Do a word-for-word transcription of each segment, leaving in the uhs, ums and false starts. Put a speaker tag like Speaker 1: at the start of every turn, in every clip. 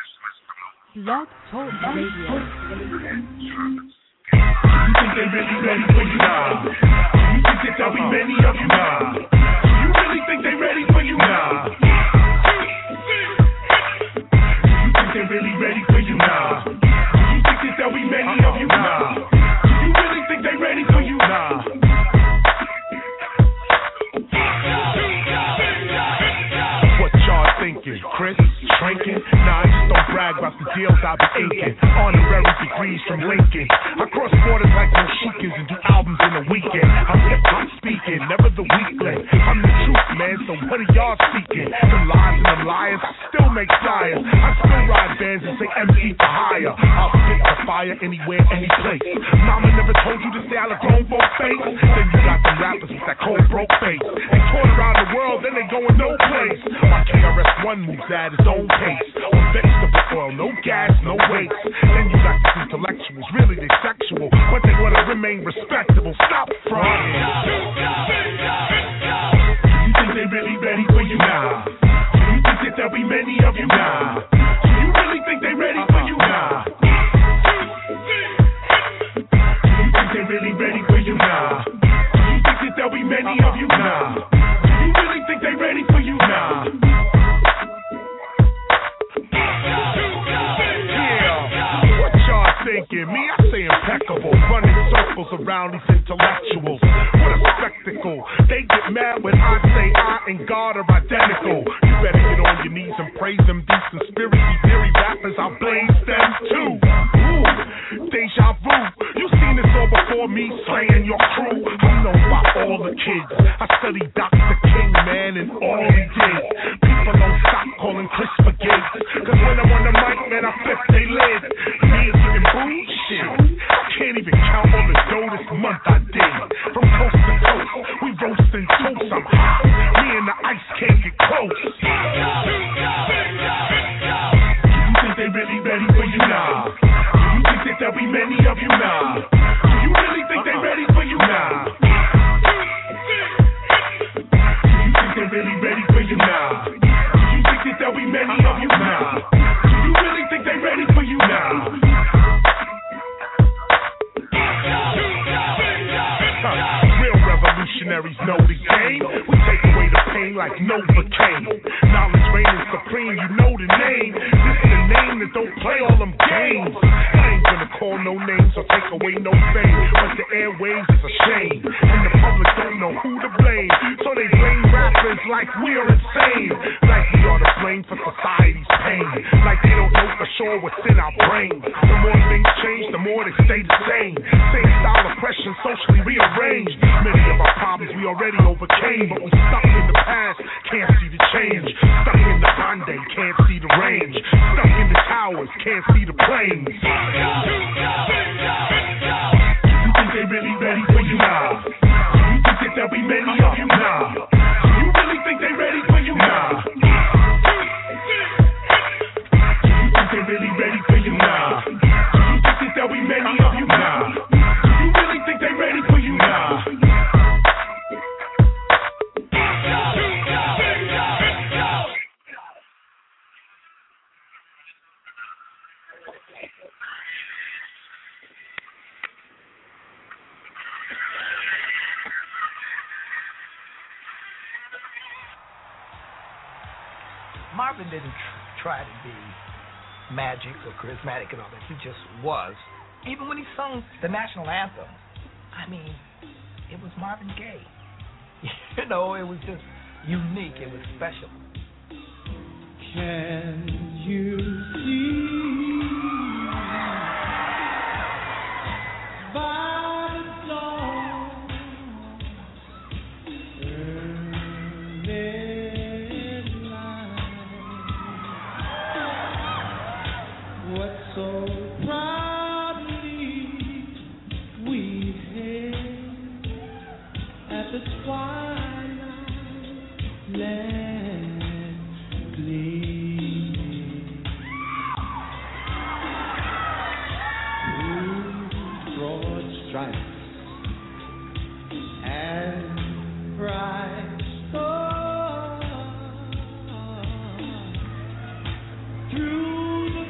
Speaker 1: Blog Talk Radio.
Speaker 2: You think they really ready for you now? You think that there'll be many of you now? You really think they ready for you now? You think they really ready for you now? You think that there'll be many of you now? You really think they ready for you now? What y'all thinking, Chris? Shrinking? Nah, I just don't brag about the deals I be inking. Honorary degrees from Lincoln. I cross borders like Moshikans and do albums in a weekend. I'm hip-hop speaking, never the weakling. I'm the truth, man, so what are y'all speaking? Them lies and them liars, I still make flyers. I still ride bands and say M C for hire. I'll spit the fire anywhere, any place. Mama never told you to stay out of grown folk face. Then you got them rappers with that cold broke face. They toured around the world, then they going no place. My K R S One moves at its own pace. On vegetable oil, no gas, no waste. Then you got these intellectuals, really they sexual, but they want to remain respectable. Stop fronting. You think they really ready for you now? You think that there'll be many of you now? You really think they ready for you now? You think they really ready for you now? You think that there'll be many of you now? You really think they ready for you now? Thinking me, I say impeccable, running circles around these intellectuals. What a spectacle! They get mad when I say I and God are identical. You better get on your knees and praise them. These conspiracy theory rappers, I blaze them too. Ooh, deja vu. You seen this all before me, slaying your crew. I'm known by all the kids. I studied Doctor King, man, and all he did. People don't stop calling Chris for gigs, cause when I'm on the mic, man, I flip they lid. Shit, I can't even count all the dough this month I did. From coast to coast, we roasting toast. I'm hot. Me and the ice can't get close. You think they really ready for you now? You think that there'll be many of you now? You really think they ready for you now? You think they really ready for you now? You think that there'll be many of you now? You really think they ready for you now? Revolutionaries know the game. We take away the pain like Novocaine. Knowledge reigning supreme, you know the name. This is the name that don't play all them games. I ain't gonna call no names or take away no fame, but the airwaves is a shame, and the public don't know who to blame. So they blame rappers like we're insane, like we are to blame for society's pain, like they don't know for sure what's in our brains. The more things change, the more they stay the same. Same style oppression, socially rearranged. Many of our problems we already overcame, but we stuck in the past, can't see the change. Stuck in the Hyundai, can't see the range. Stuck in the towers, can't see the planes. You think they really ready for you now? You think that there'll be many of you now? You really think they ready for you now? You think they really ready for you now? You think that there'll be many of you now? You really think they ready for you now?
Speaker 3: Marvin didn't tr- try to be magic or charismatic and all that. He just was. Even when he sung the national anthem, I mean, it was Marvin Gaye. You know, it was just unique. It was special.
Speaker 4: Can you see by the dawn's early light what so proudly we hailed at the twilight land gleaming through broad stripes and bright stars through the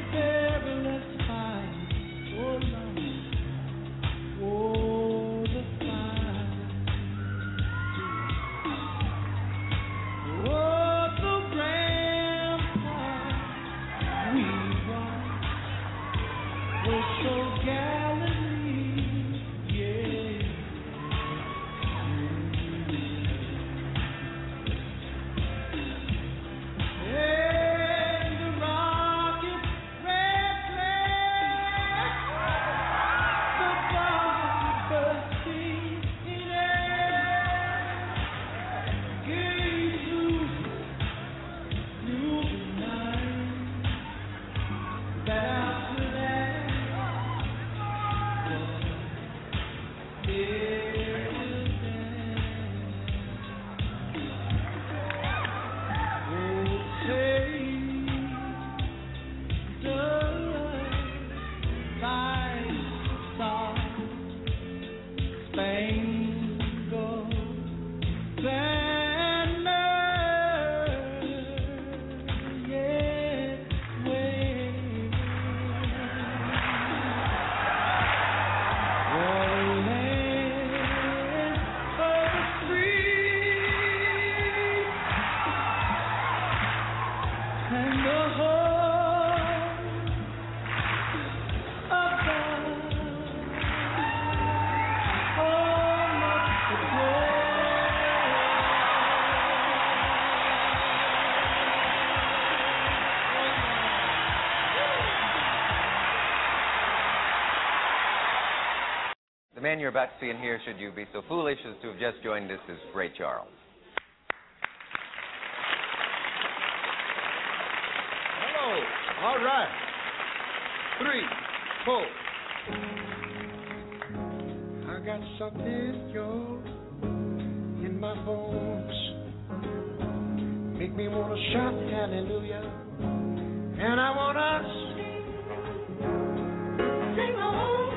Speaker 1: man you're about to see and hear, should you be so foolish as to have just joined us, is Ray Charles.
Speaker 5: Hello. All right. Three, four. I got something, yo, in my bones. Make me want to shout hallelujah. And I want to sing, sing on.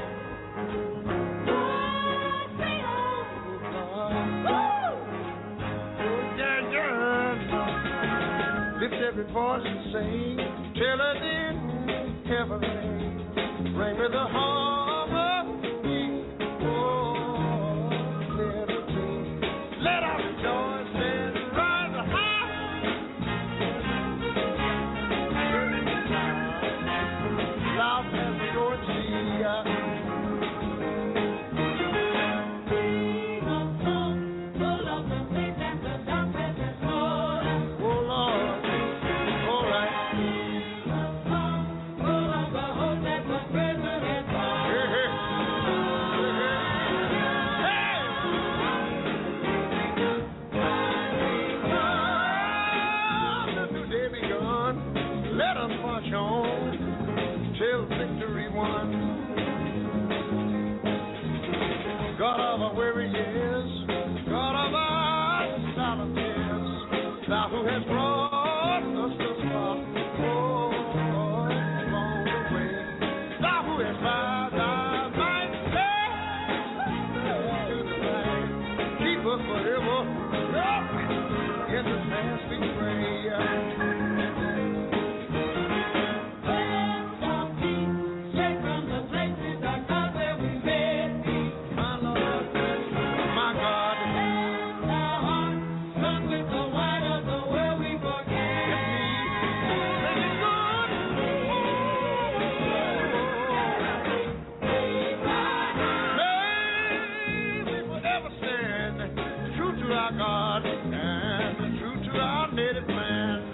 Speaker 5: Oh, sing on. Oh, yeah, yeah. Lift every voice and sing. Till it in heaven. Bring me the harmony. Oh, let it sing. Let our rejoice and rise high. Loud as the Lord see. Sing a song full of the faith and the darkness is full. Oh, Lord. All right. Sing a song full of the hope that the present is born. Hey, hey. Let us march on till victory won. God of our weary years, God of our silent tears, thou who hast brought us thus far, oh, along the way, thou who hast bowed thy might to the light, keep us forever in the hands we pray. God and true to our native land.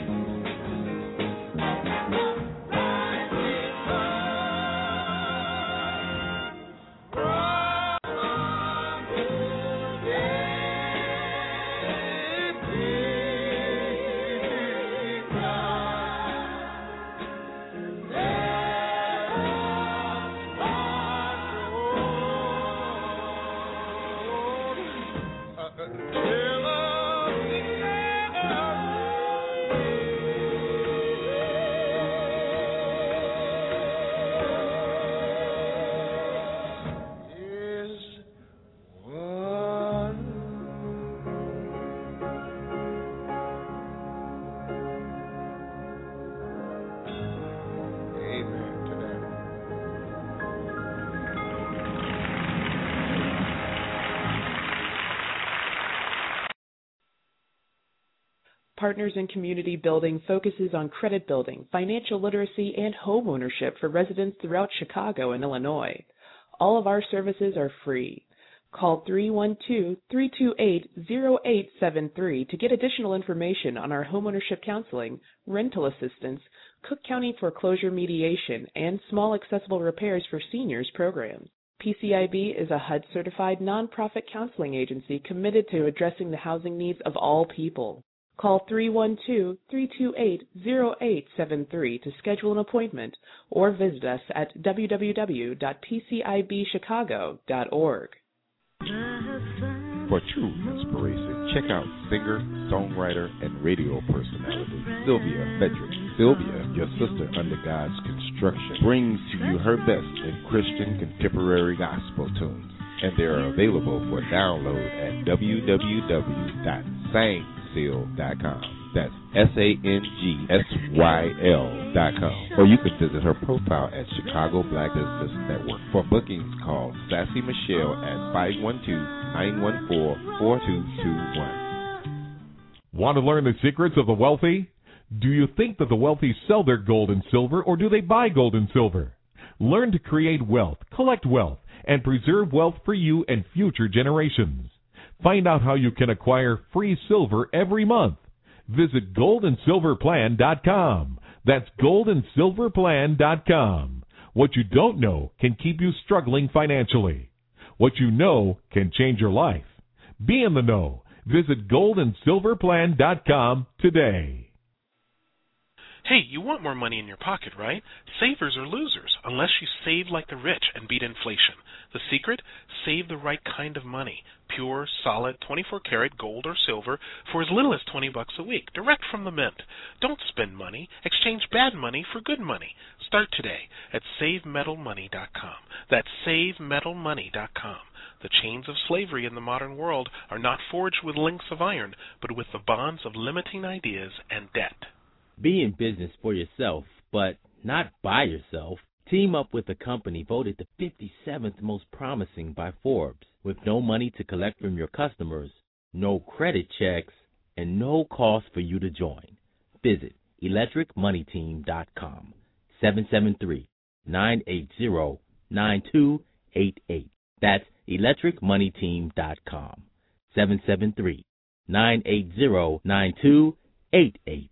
Speaker 6: Partners in Community Building focuses on credit building, financial literacy, and home ownership for residents throughout Chicago and Illinois. All of our services are free. Call three one two, three two eight, zero eight seven three to get additional information on our homeownership counseling, rental assistance, Cook County foreclosure mediation, and small accessible repairs for seniors programs. P C I B is a H U D-certified nonprofit counseling agency committed to addressing the housing needs of all people. Call three one two, three two eight, zero eight seven three to schedule an appointment or visit us at w w w dot p c i b chicago dot org.
Speaker 7: For true inspiration, check out singer, songwriter, and radio personality Sylvia Frederick. Sylvia, your sister under God's construction, brings to you her best in Christian contemporary gospel tunes, and they are available for download at w w w dot sang seal dot com. That's S A N G S Y L dot com. Or you can visit her profile at Chicago Black Business Network. For bookings, call Sassy Michelle at five one two, nine one four, four two two one.
Speaker 8: Want to learn the secrets of the wealthy? Do you think that the wealthy sell their gold and silver, or do they buy gold and silver? Learn to create wealth, collect wealth, and preserve wealth for you and future generations. Find out how you can acquire free silver every month. Visit gold and silver plan dot com. That's gold and silver plan dot com. What you don't know can keep you struggling financially. What you know can change your life. Be in the know. Visit gold and silver plan dot com today.
Speaker 9: Hey, you want more money in your pocket, right? Savers are losers unless you save like the rich and beat inflation. The secret? Save the right kind of money. Pure, solid, twenty-four karat gold or silver for as little as twenty bucks a week, direct from the mint. Don't spend money. Exchange bad money for good money. Start today at save metal money dot com. That's save metal money dot com. The chains of slavery in the modern world are not forged with links of iron, but with the bonds of limiting ideas and debt.
Speaker 10: Be in business for yourself, but not by yourself. Team up with a company voted the fifty-seventh most promising by Forbes, with no money to collect from your customers, no credit checks, and no cost for you to join. Visit electric money team dot com, seven seven three, nine eight zero, nine two eight eight. That's electric money team dot com, seven seven three, nine eight zero, nine two eight eight.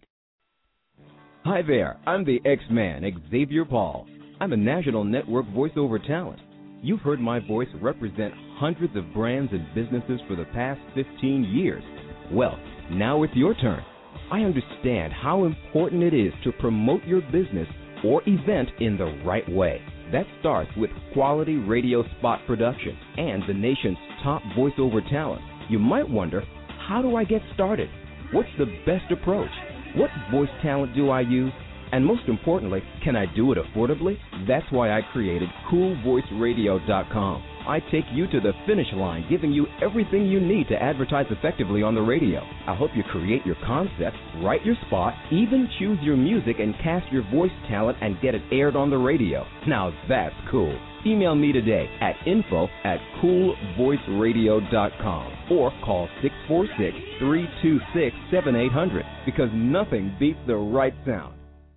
Speaker 11: Hi there, I'm the X-Man, Xavier Paul. I'm a national network voiceover talent. You've heard my voice represent hundreds of brands and businesses for the past fifteen years. Well, now it's your turn. I understand how important it is to promote your business or event in the right way. That starts with quality radio spot production and the nation's top voiceover talent. You might wonder, how do I get started? What's the best approach? What voice talent do I use? And most importantly, can I do it affordably? That's why I created cool voice radio dot com. I take you to the finish line, giving you everything you need to advertise effectively on the radio. I'll help you create your concept, write your spot, even choose your music and cast your voice talent and get it aired on the radio. Now that's cool. Email me today at info at cool voice radio dot com or call six four six, three two six, seven eight zero zero because nothing beats the right sound.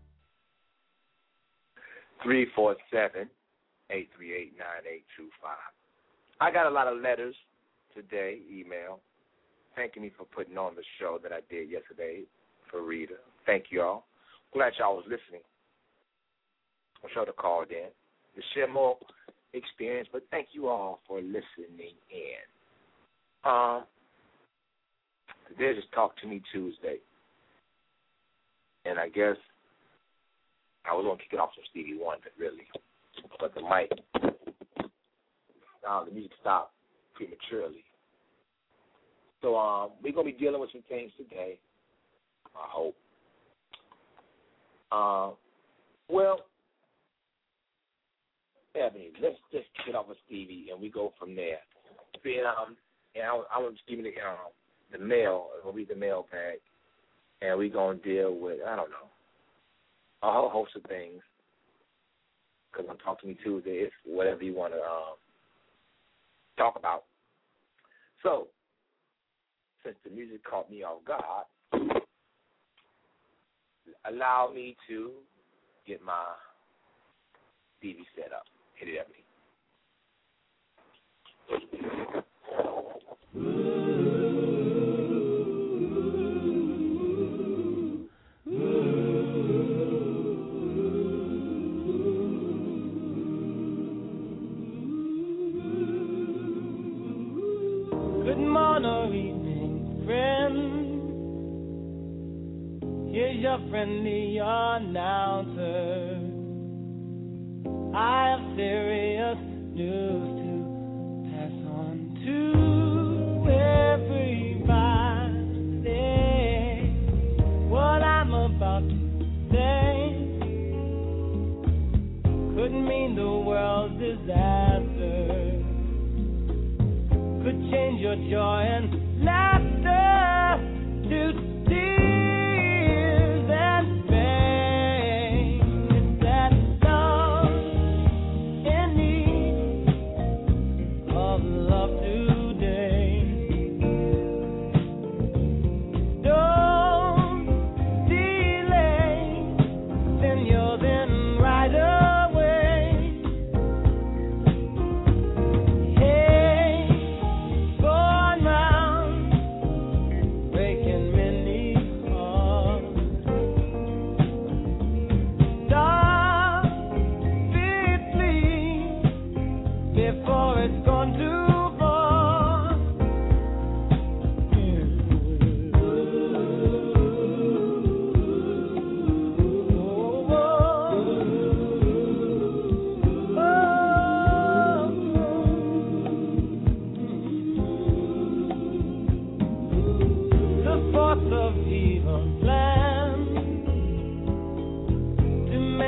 Speaker 12: three four seven, eight three eight, nine eight two five. I got a lot of letters today, email, thanking me for putting on the show that I did yesterday for Rita. Thank you all. Glad y'all was listening. I'm sure they called in to share more experience, but thank you all for listening in. Um, today is Talk to Me Tuesday, and I guess I was going to kick it off from Stevie Wonder, really, but the mic, uh, the music stopped prematurely. So um, we're going to be dealing with some things today, I hope. Uh, well, Ebony, let's just get off with Stevie, and we go from there. And, um, and I, I want to give you the, um, the mail. We'll read the mailbag, and we're going to deal with, I don't know, a whole host of things. Because on Talk to Me Tuesday, it's whatever you want to um, talk about. So, since the music caught me off guard, allow me to get my D V set up. Hit it, Ebony.
Speaker 4: Good morning or evening, friend. Here's your friendly announcer. I have serious news to pass on to everybody. What I'm about to say could mean the world's disaster. Could change your joy and laughter to tears and pain. It's that love in need of love today. Don't delay, send yours in right away. Hey, going round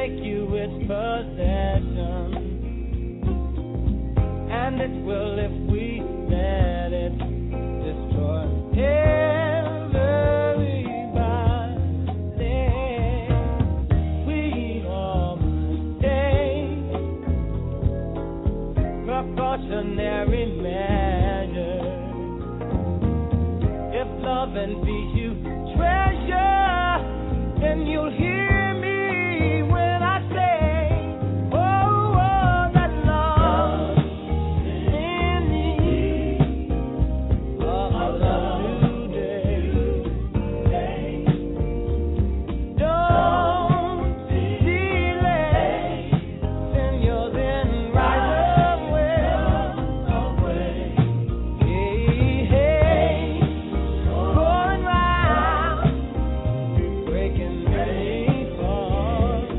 Speaker 4: make you its possession, and it will if we let it destroy everybody. We all must take precautionary measures. If love and peace you treasure, then you'll hear me when I say, oh, oh, that love in me, oh, I love today. Don't delay, send yours in right away. Hey, hey, going round, breaking many hearts.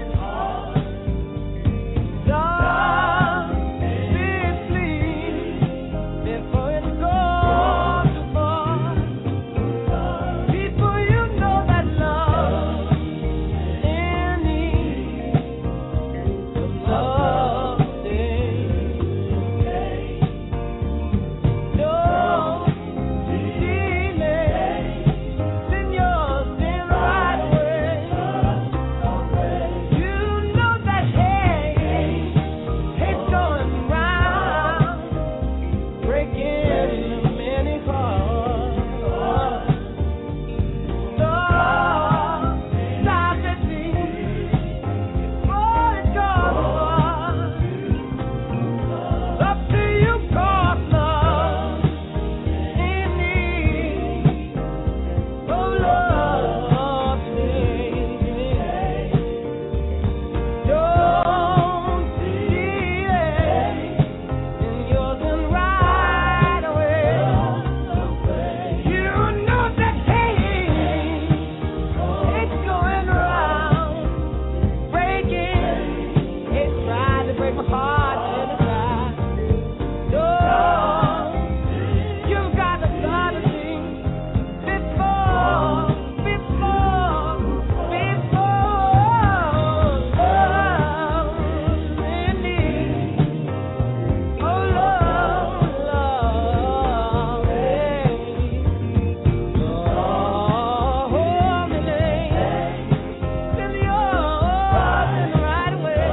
Speaker 4: Stop this, please, before it goes too far. People, you know that love in me, some love thing. Don't delay, send yours in right away. You know that hate, hate's going round, breaking many hearts. Stop, stop it, please, before it goes far. Up to you, 'cause love in me, oh, love today. Don't delay, and yours in right away. You know that hate, it's going round, breaking, it's trying to break my heart inside. Don't, you've got to start to think before, before, before love in me. Oh, love, love, hey. Oh, hold me, send yours in right away.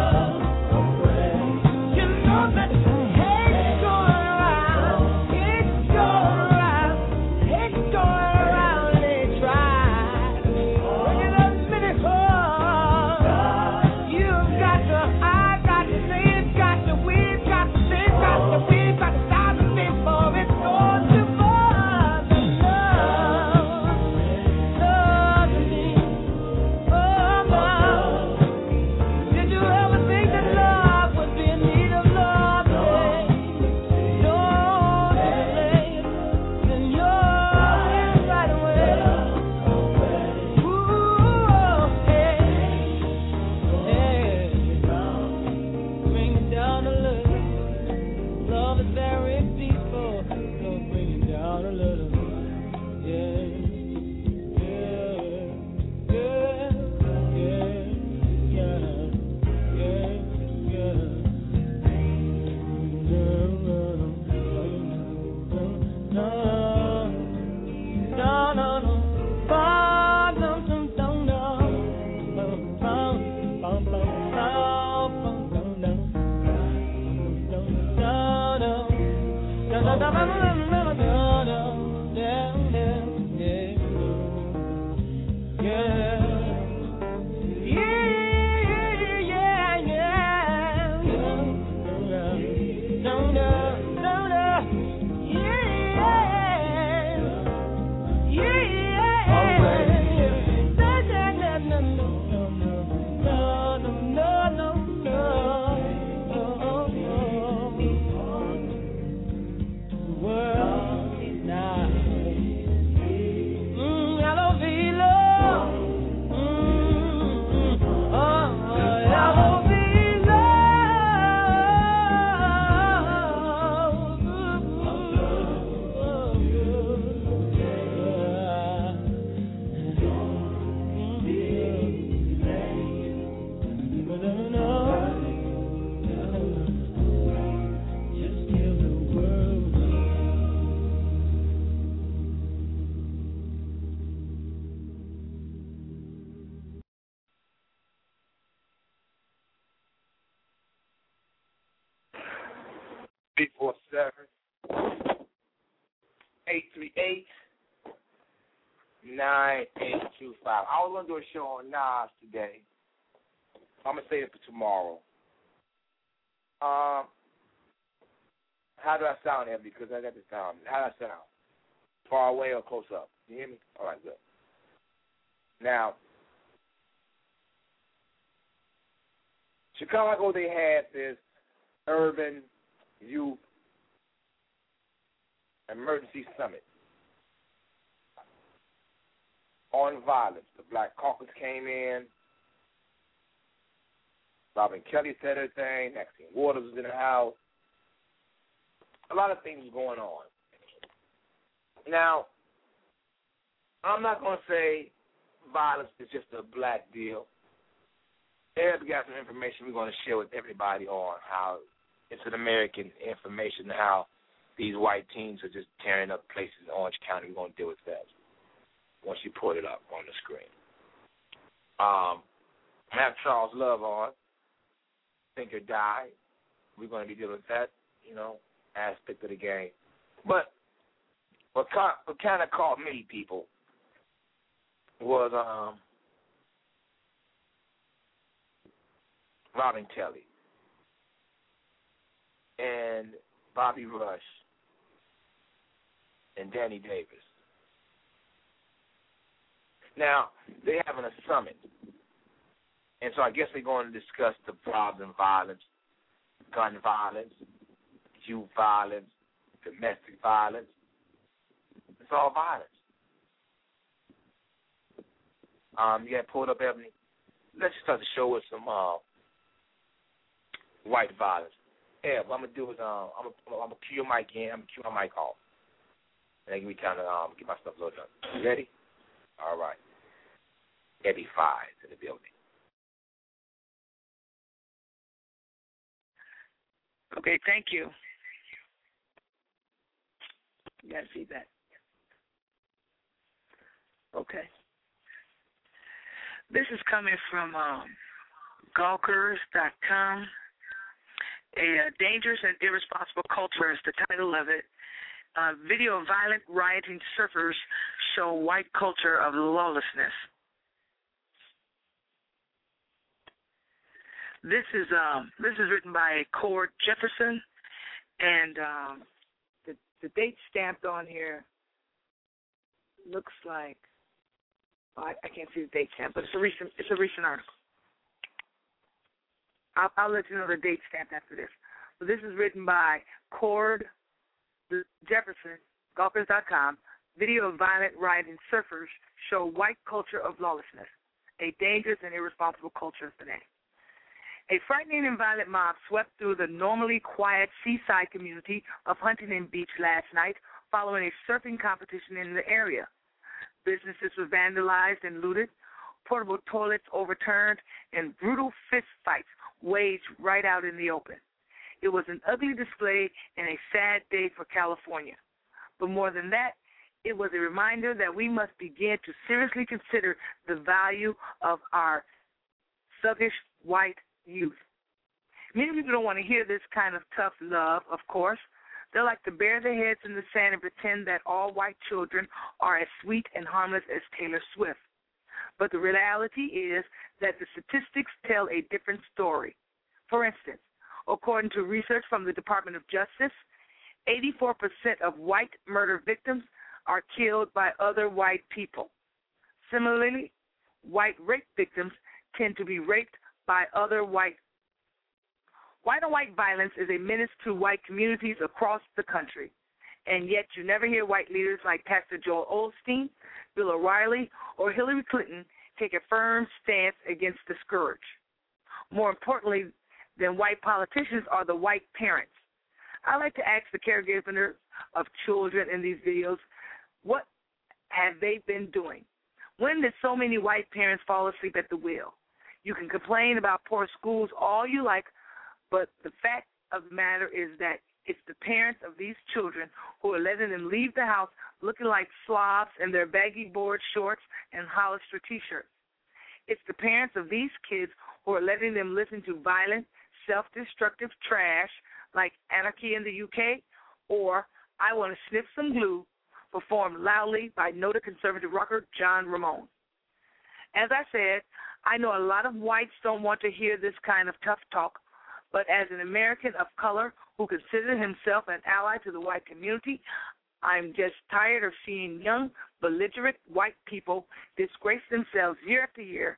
Speaker 4: You know that hate's going around, it's going around, it's going around. They try to bring it up many hearts. You've got to, I've got to, they've got to, we've got to, they've got to, we've got to stop it before it goes too far. The love, love me, oh, love. Did you ever think that love would be in need of love today? Don't delay, send yours in right away. Ooh, hey, hey, bring it down a little. Love is very peaceful, so bring it down a little. Yeah, yeah, yeah, yeah, yeah, yeah, yeah. No, no, no, no. Far, no, no, no, no. Bum, bum, bum, bum, bum, bum, no, no. No, no, no. No, no, no, no, no, no, no, no. Yeah, yeah, yeah. Yeah. Yeah, yeah, yeah, yeah. No, no, no, no. Yeah. Yeah, yeah. No, no, no, no, no. No, no, no, no, no. The world
Speaker 12: three four seven, eight three eight, nine eight two five. I was going to do a show on Nas today. I'm going to save it for tomorrow. Um, how do I sound, Evan? Because I got the sound. How do I sound? Far away or close up? You hear me? All right, good. Now, Chicago, they had this urban youth emergency summit on violence. The Black Caucus came in. Robin Kelly said her thing. Maxine Waters was in the house. A lot of things going on. Now, I'm not going to say violence is just a black deal. Eric got some information we're going to share with everybody on how it's an American information, how these white teens are just tearing up places in Orange County. We're going to deal with that once you put it up on the screen. Um, I have Charles Love on, Think or Die. We're going to be dealing with that, you know, aspect of the game. But what, what kind of caught me, people, was um, Robin Kelly and Bobby Rush and Danny Davis. Now, they're having a summit, and so I guess they're going to discuss the problem, violence, gun violence, youth violence, domestic violence. It's all violence. Um, you got pulled up, Ebony. Let's just start the show with some uh, white violence. Yeah, what I'm gonna do is um, I'm gonna I'm gonna cue your mic in. I'm gonna cue my mic off, and then give me time to um get my stuff loaded up. You ready? All right. Eddie Five in the building.
Speaker 13: Okay, thank you. You got to see that. Okay. This is coming from um, Gawkers dot com. A uh, dangerous and irresponsible culture is the title of it. Uh, video of violent rioting surfers show white culture of lawlessness. This is um, this is written by Cord Jefferson, and um, the the date stamped on here looks like oh, I, I can't see the date stamp, but it's a recent it's a recent article. I'll, I'll let you know the date stamped after this. So this is written by Cord Jefferson, Gawkers dot com. Video of violent rioting surfers show white culture of lawlessness, a dangerous and irresponsible culture today. A frightening and violent mob swept through the normally quiet seaside community of Huntington Beach last night following a surfing competition in the area. Businesses were vandalized and looted, portable toilets overturned, and brutal fistfights waged right out in the open. It was an ugly display and a sad day for California. But more than that, it was a reminder that we must begin to seriously consider the value of our sluggish white youth. Many people don't want to hear this kind of tough love, of course. They like to bury their heads in the sand and pretend that all white children are as sweet and harmless as Taylor Swift. But the reality is that the statistics tell a different story. For instance, according to research from the Department of Justice, eighty-four percent of white murder victims are killed by other white people. Similarly, white rape victims tend to be raped by other white. White on white violence is a menace to white communities across the country, and yet you never hear white leaders like Pastor Joel Osteen, Bill O'Reilly, or Hillary Clinton take a firm stance against the scourge. More importantly than white politicians are the white parents. I like to ask the caregivers of children in these videos, what have they been doing? When did so many white parents fall asleep at the wheel? You can complain about poor schools all you like, but the fact of the matter is that it's the parents of these children who are letting them leave the house looking like slobs in their baggy board shorts and Hollister T-shirts. It's the parents of these kids who are letting them listen to violent, self-destructive trash like Anarchy in the U K or I Want to Sniff Some Glue, performed loudly by noted conservative rocker John Ramone. As I said, I know a lot of whites don't want to hear this kind of tough talk, but as an American of color who considers himself an ally to the white community, I'm just tired of seeing young, belligerent white people disgrace themselves year after year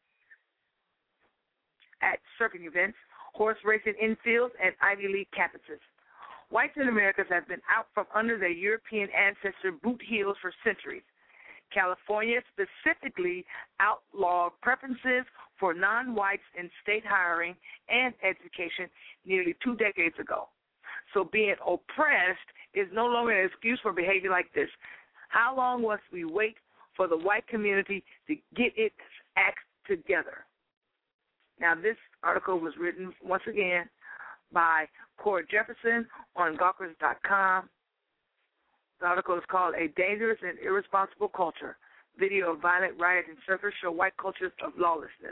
Speaker 13: at surfing events, horse racing infields, and Ivy League campuses. Whites in America have been out from under their European ancestor boot heels for centuries. California specifically outlawed preferences for non-whites in state hiring and education nearly two decades ago. So being oppressed is no longer an excuse for behavior like this. How long must we wait for the white community to get its act together? Now, this article was written, once again, by Cord Jefferson on Gawkers dot com. The article is called A Dangerous and Irresponsible Culture. Video of violent riot and surfers show white cultures of lawlessness.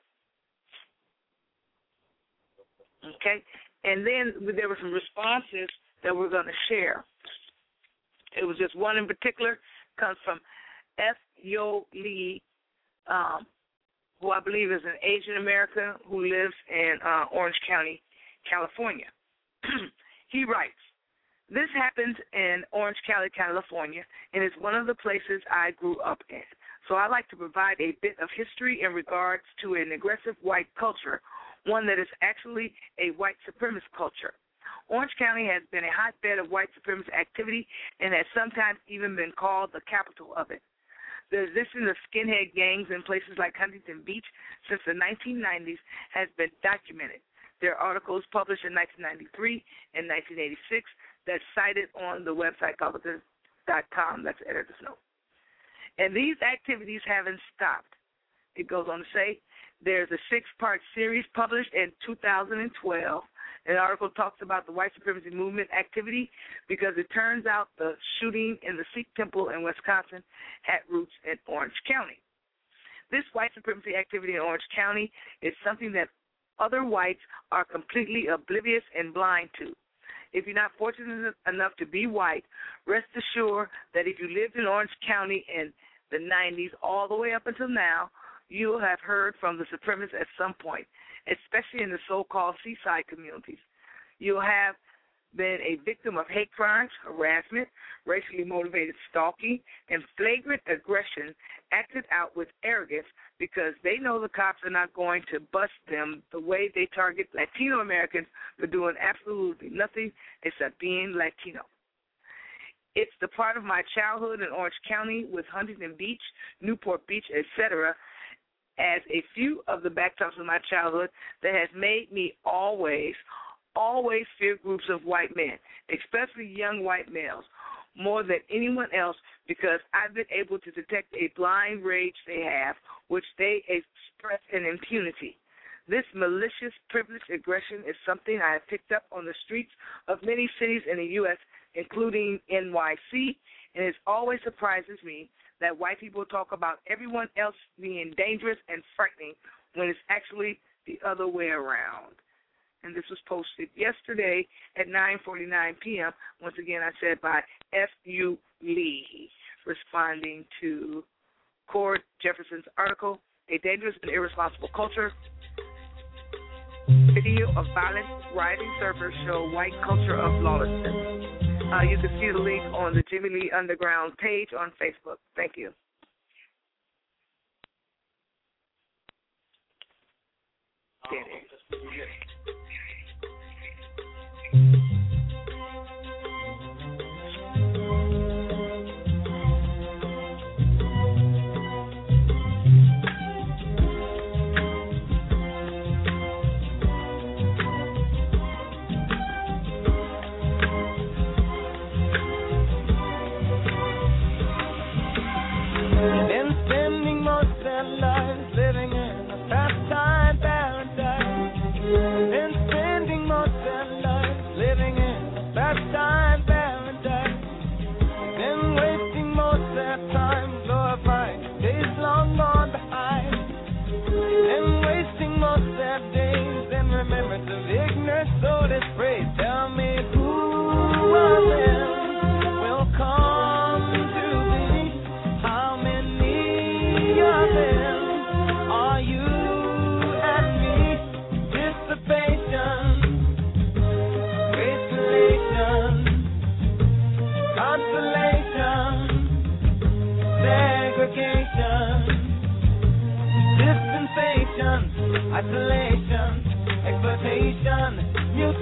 Speaker 13: Okay? And then there were some responses that we're going to share. It was just one in particular, comes from F. Yo Lee, um, who I believe is an Asian American who lives in uh, Orange County, California. He writes, "This happens in Orange County, California, and it's one of the places I grew up in. So I like to provide a bit of history in regards to an aggressive white culture, one that is actually a white supremacist culture. Orange County has been a hotbed of white supremacist activity and has sometimes even been called the capital of it. The existence of skinhead gangs in places like Huntington Beach since the nineteen nineties has been documented. There are articles published in nineteen ninety-three and nineteen eighty-six that's cited on the website Gawkers dot com. That's the editor's note. And these activities haven't stopped." It goes on to say, there's a six-part series published in two thousand twelve. An article talks about the white supremacy movement activity because it turns out the shooting in the Sikh temple in Wisconsin had roots in Orange County. This white supremacy activity in Orange County is something that other whites are completely oblivious and blind to. If you're not fortunate enough to be white, rest assured that if you lived in Orange County in the nineties all the way up until now, you'll have heard from the supremacists at some point, especially in the so-called seaside communities. You'll have been a victim of hate crimes, harassment, racially motivated stalking, and flagrant aggression acted out with arrogance because they know the cops are not going to bust them the way they target Latino Americans for doing absolutely nothing except being Latino. It's the part of my childhood in Orange County with Huntington Beach, Newport Beach, et cetera, as a few of the backdrops of my childhood that has made me always, always fear groups of white men, especially young white males, more than anyone else because I've been able to detect a blind rage they have, which they express in impunity. This malicious, privileged aggression is something I have picked up on the streets of many cities in the U S, including N Y C, and it always surprises me that white people talk about everyone else being dangerous and frightening when it's actually the other way around. And this was posted yesterday at nine forty-nine p.m., once again I said by F U Lee, responding to Cord Jefferson's article, A Dangerous and Irresponsible Culture. Video of violent rioting surfers show white culture of lawlessness. Uh, you can see the link on the Jimmy Lee Underground page on Facebook. Thank you.
Speaker 4: Been spending most of their lives living in a pastime paradise. Been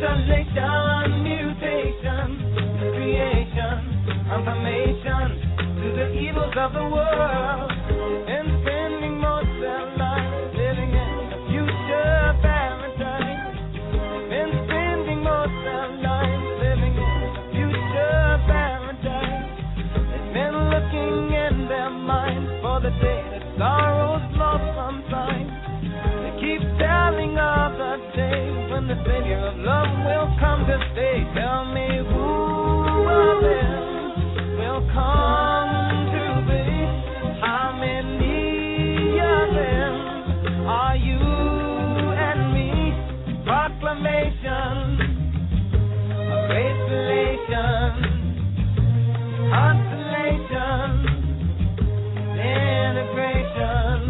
Speaker 4: Mutilation, mutation, creation, confirmation to the evils of the world, and spending most their lives living in a future paradise, and spending most their lives living in a future paradise. They've been looking in their minds for the day that sorrow's lost sometimes. They keep telling of the day when the Savior of love will come to stay. Tell me who of them will come to be? How many of them are you and me? Proclamation of revelation, constellation, integration,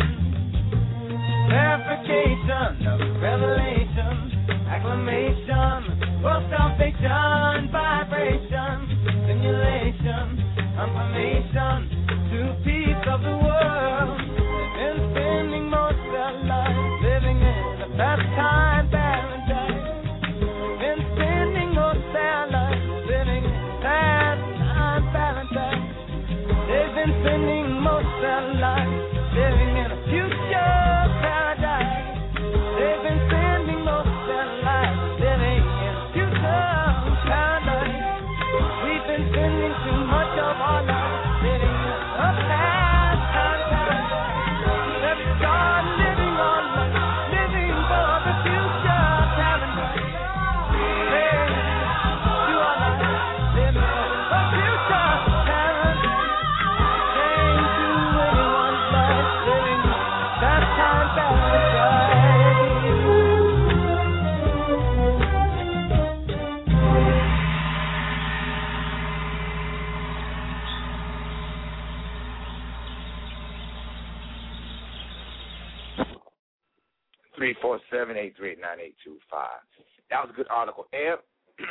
Speaker 4: verification of revelation, acclamation, for salvation, vibration, simulation, confirmation to peace of the world. And spending most of their lives living in a pastime paradise. And spending most of their lives living in a pastime paradise. They've been spending most of their lives living in a future paradise. They've been spending most of their lives living in a future paradise. We've been spending too much of our lives living in a past paradise. Let's start living on life, living for the future paradise. Hey, to our life, living for a future paradise. Change to anyone's life, living that time paradise.
Speaker 12: three four seven, eight three eight, nine eight two five. That was a good article, Ed,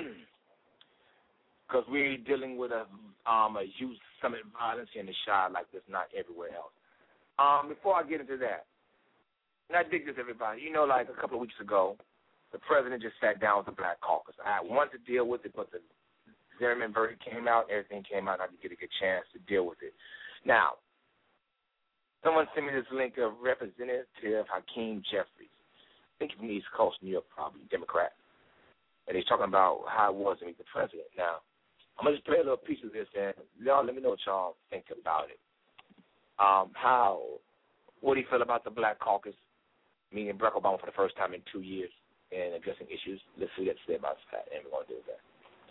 Speaker 12: because we're dealing with a um a youth summit violence in the Shire like this, not everywhere else. Um, before I get into that, and I dig this, everybody. You know, like a couple of weeks ago, the president just sat down with the Black Caucus. I wanted to deal with it, but the Zimmerman verdict came out, everything came out, and I didn't get a good chance to deal with it. Now, someone sent me this link of Representative Hakeem Jeffries. I think from the East Coast, New York, probably, Democrat. And he's talking about how it was to meet the president. Now, I'm going to just play a little piece of this, and y'all let me know what y'all think about it. Um, how, what do you feel about the Black Caucus meeting Barack Obama for the first time in two years and addressing issues? Let's see what to say about that, and we're going to do that.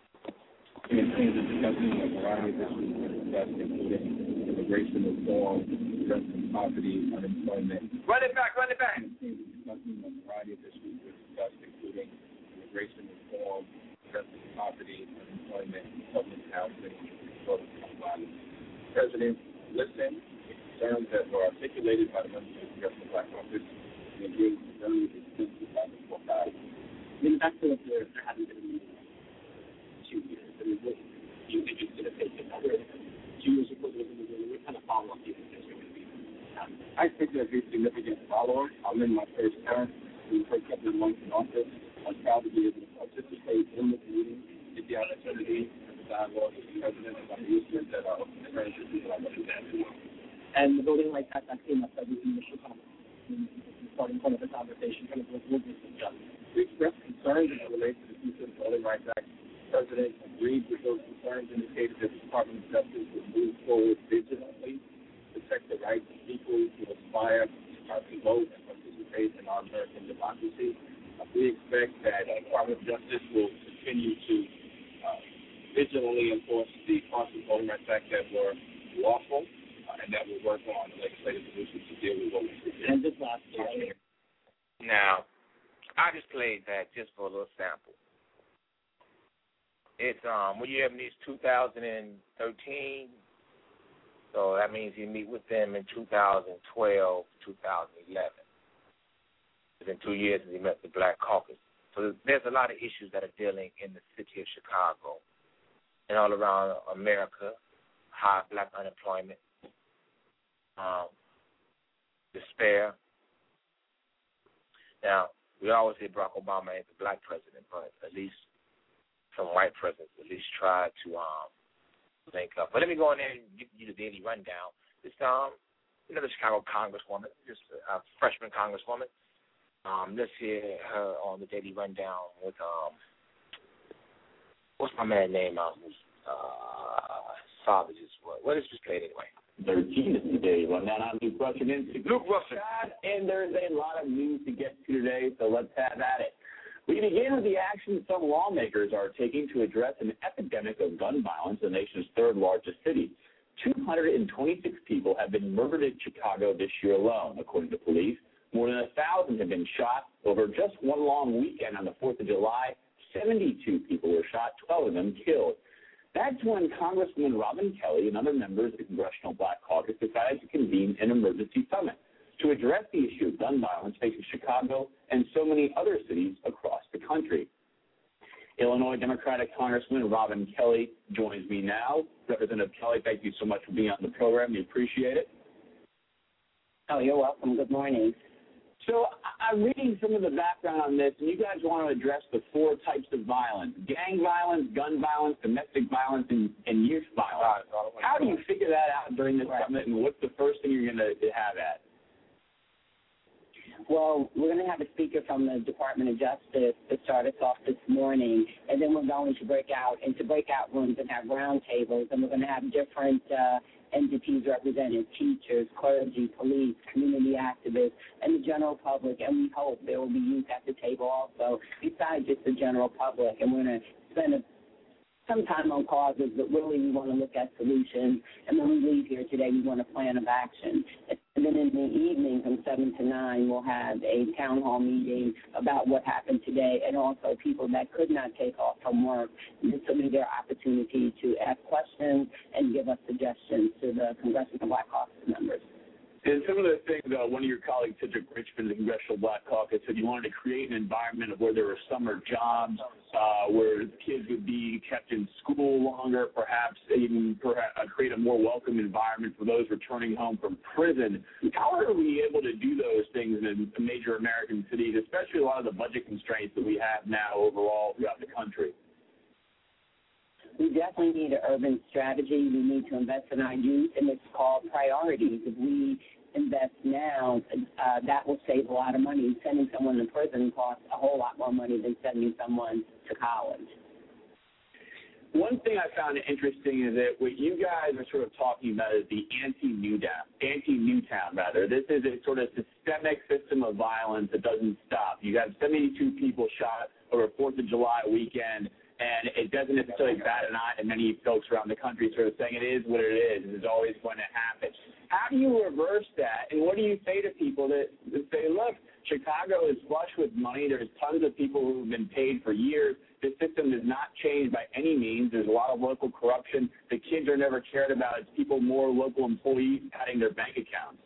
Speaker 14: In terms of discussing a variety of issues discussed, including immigration reform, addressing poverty, unemployment.
Speaker 12: Run it back, run it back.
Speaker 14: Discussing a variety of issues discussed, including immigration reform, addressing poverty, unemployment, public housing, and public violence. The President listened to concerns that were articulated by the members of the Congressional Black Caucus and engaged in very extensive back and forth dialogue. Getting back to what there hasn't been a meeting two years. I mean, what do you think it's going to take another two years before there's going to be what kind of follow-up do you think there's going to be? I think there'll be significant follow-up. I'm in my first term. In the first couple of months in office, I'm proud to be able to participate in the meeting, get the opportunity to dialogue with the president about the issues that are concerns to people I represent.
Speaker 15: And the Voting Rights Act that came up that was in the Chicago. Starting point of the conversation, kind of what we'll discuss.
Speaker 14: We expressed concerns as it relates to the future of the Voting Rights Act. The President agreed with those concerns, indicated that the Department of Justice would move forward vigilantly, protect the rights of people who aspire uh, to vote and participate in our American democracy. Uh, we expect that the Department of Justice will continue to uh, vigilantly enforce the parts of the Voting Rights Act that were lawful, uh, and that will work on legislative solutions to deal with what we see.
Speaker 15: And just last year.
Speaker 12: Now, I just played that just for a little sample. It's um what year have these two thousand thirteen, so that means you meet with them in two thousand twelve, two thousand eleven. It's been two years since he met the Black Caucus. So there's a lot of issues that are dealing in the city of Chicago and all around America: high black unemployment, um, despair. Now, we always say Barack Obama ain't the black president, but at least some white presidents at least try to um, link up. But let me go in there and give you the daily rundown. This um, you know, the Chicago Congresswoman, just a freshman Congresswoman. Um, let's hear her on the daily rundown with um, what's my man's name? Um, uh, father just what? What is this played anyway?
Speaker 16: thirteen is the daily rundown. I'm Luke Rushing in.
Speaker 12: Luke Rushing.
Speaker 16: And there's a lot of news to get to today, so let's have at it. We begin with the action some lawmakers are taking to address an epidemic of gun violence in the nation's third largest city. two hundred twenty-six people have been murdered in Chicago this year alone, according to police. More than one thousand have been shot over just one long weekend on the fourth of July. seventy-two people were shot, twelve of them killed. That's when Congresswoman Robin Kelly and other members of the Congressional Black Caucus decided to convene an emergency summit to address the issue of gun violence facing Chicago and so many other cities across the country. Illinois Democratic Congresswoman Robin Kelly joins me now. Representative Kelly, thank you so much for being on the program. We appreciate it.
Speaker 15: Oh, you're welcome. Good morning.
Speaker 16: So I'm reading some of the background on this, and you guys want to address the four types of violence: gang violence, gun violence, domestic violence, and, and youth violence. How do you figure that out during this summit, and what's the first thing you're going to have at?
Speaker 15: Well, we're going to have a speaker from the Department of Justice to start us off this morning, and then we're going to break out into breakout rooms and have round tables, and we're going to have different uh, entities represented: teachers, clergy, police, community activists, and the general public. And we hope there will be youth at the table also, besides just the general public. And we're going to spend a, some time on causes, but really we want to look at solutions. And when we leave here today, we want a plan of action. And then in the evening from seven to nine, we'll have a town hall meeting about what happened today, and also people that could not take off from work. This will be their opportunity to ask questions and give us suggestions to the Congressional Black Caucus members.
Speaker 16: And some of the things, uh, one of your colleagues, Cedric Richmond, the Congressional Black Caucus, said you wanted to create an environment of where there were summer jobs, uh, where kids would be kept in school longer, perhaps even perhaps, uh, create a more welcome environment for those returning home from prison. How are we able to do those things in major American cities, especially a lot of the budget constraints that we have now overall throughout the country?
Speaker 15: We definitely need an urban strategy. We need to invest in our youth, and it's called priorities. If we invest now, uh, that will save a lot of money. Sending someone to prison costs a whole lot more money than sending someone to college.
Speaker 16: One thing I found interesting is that what you guys are sort of talking about is the anti-Newtown, anti-Newtown rather. This is a sort of systemic system of violence that doesn't stop. You have seventy-two people shot over fourth of July weekend, and it doesn't necessarily bat an eye, and many folks around the country sort of saying it is what it is, and it's always going to happen. How do you reverse that, and what do you say to people that, that say, look, Chicago is flush with money. There's tons of people who have been paid for years. The system does not change by any means. There's a lot of local corruption. The kids are never cared about. It's people, more local employees padding their bank accounts.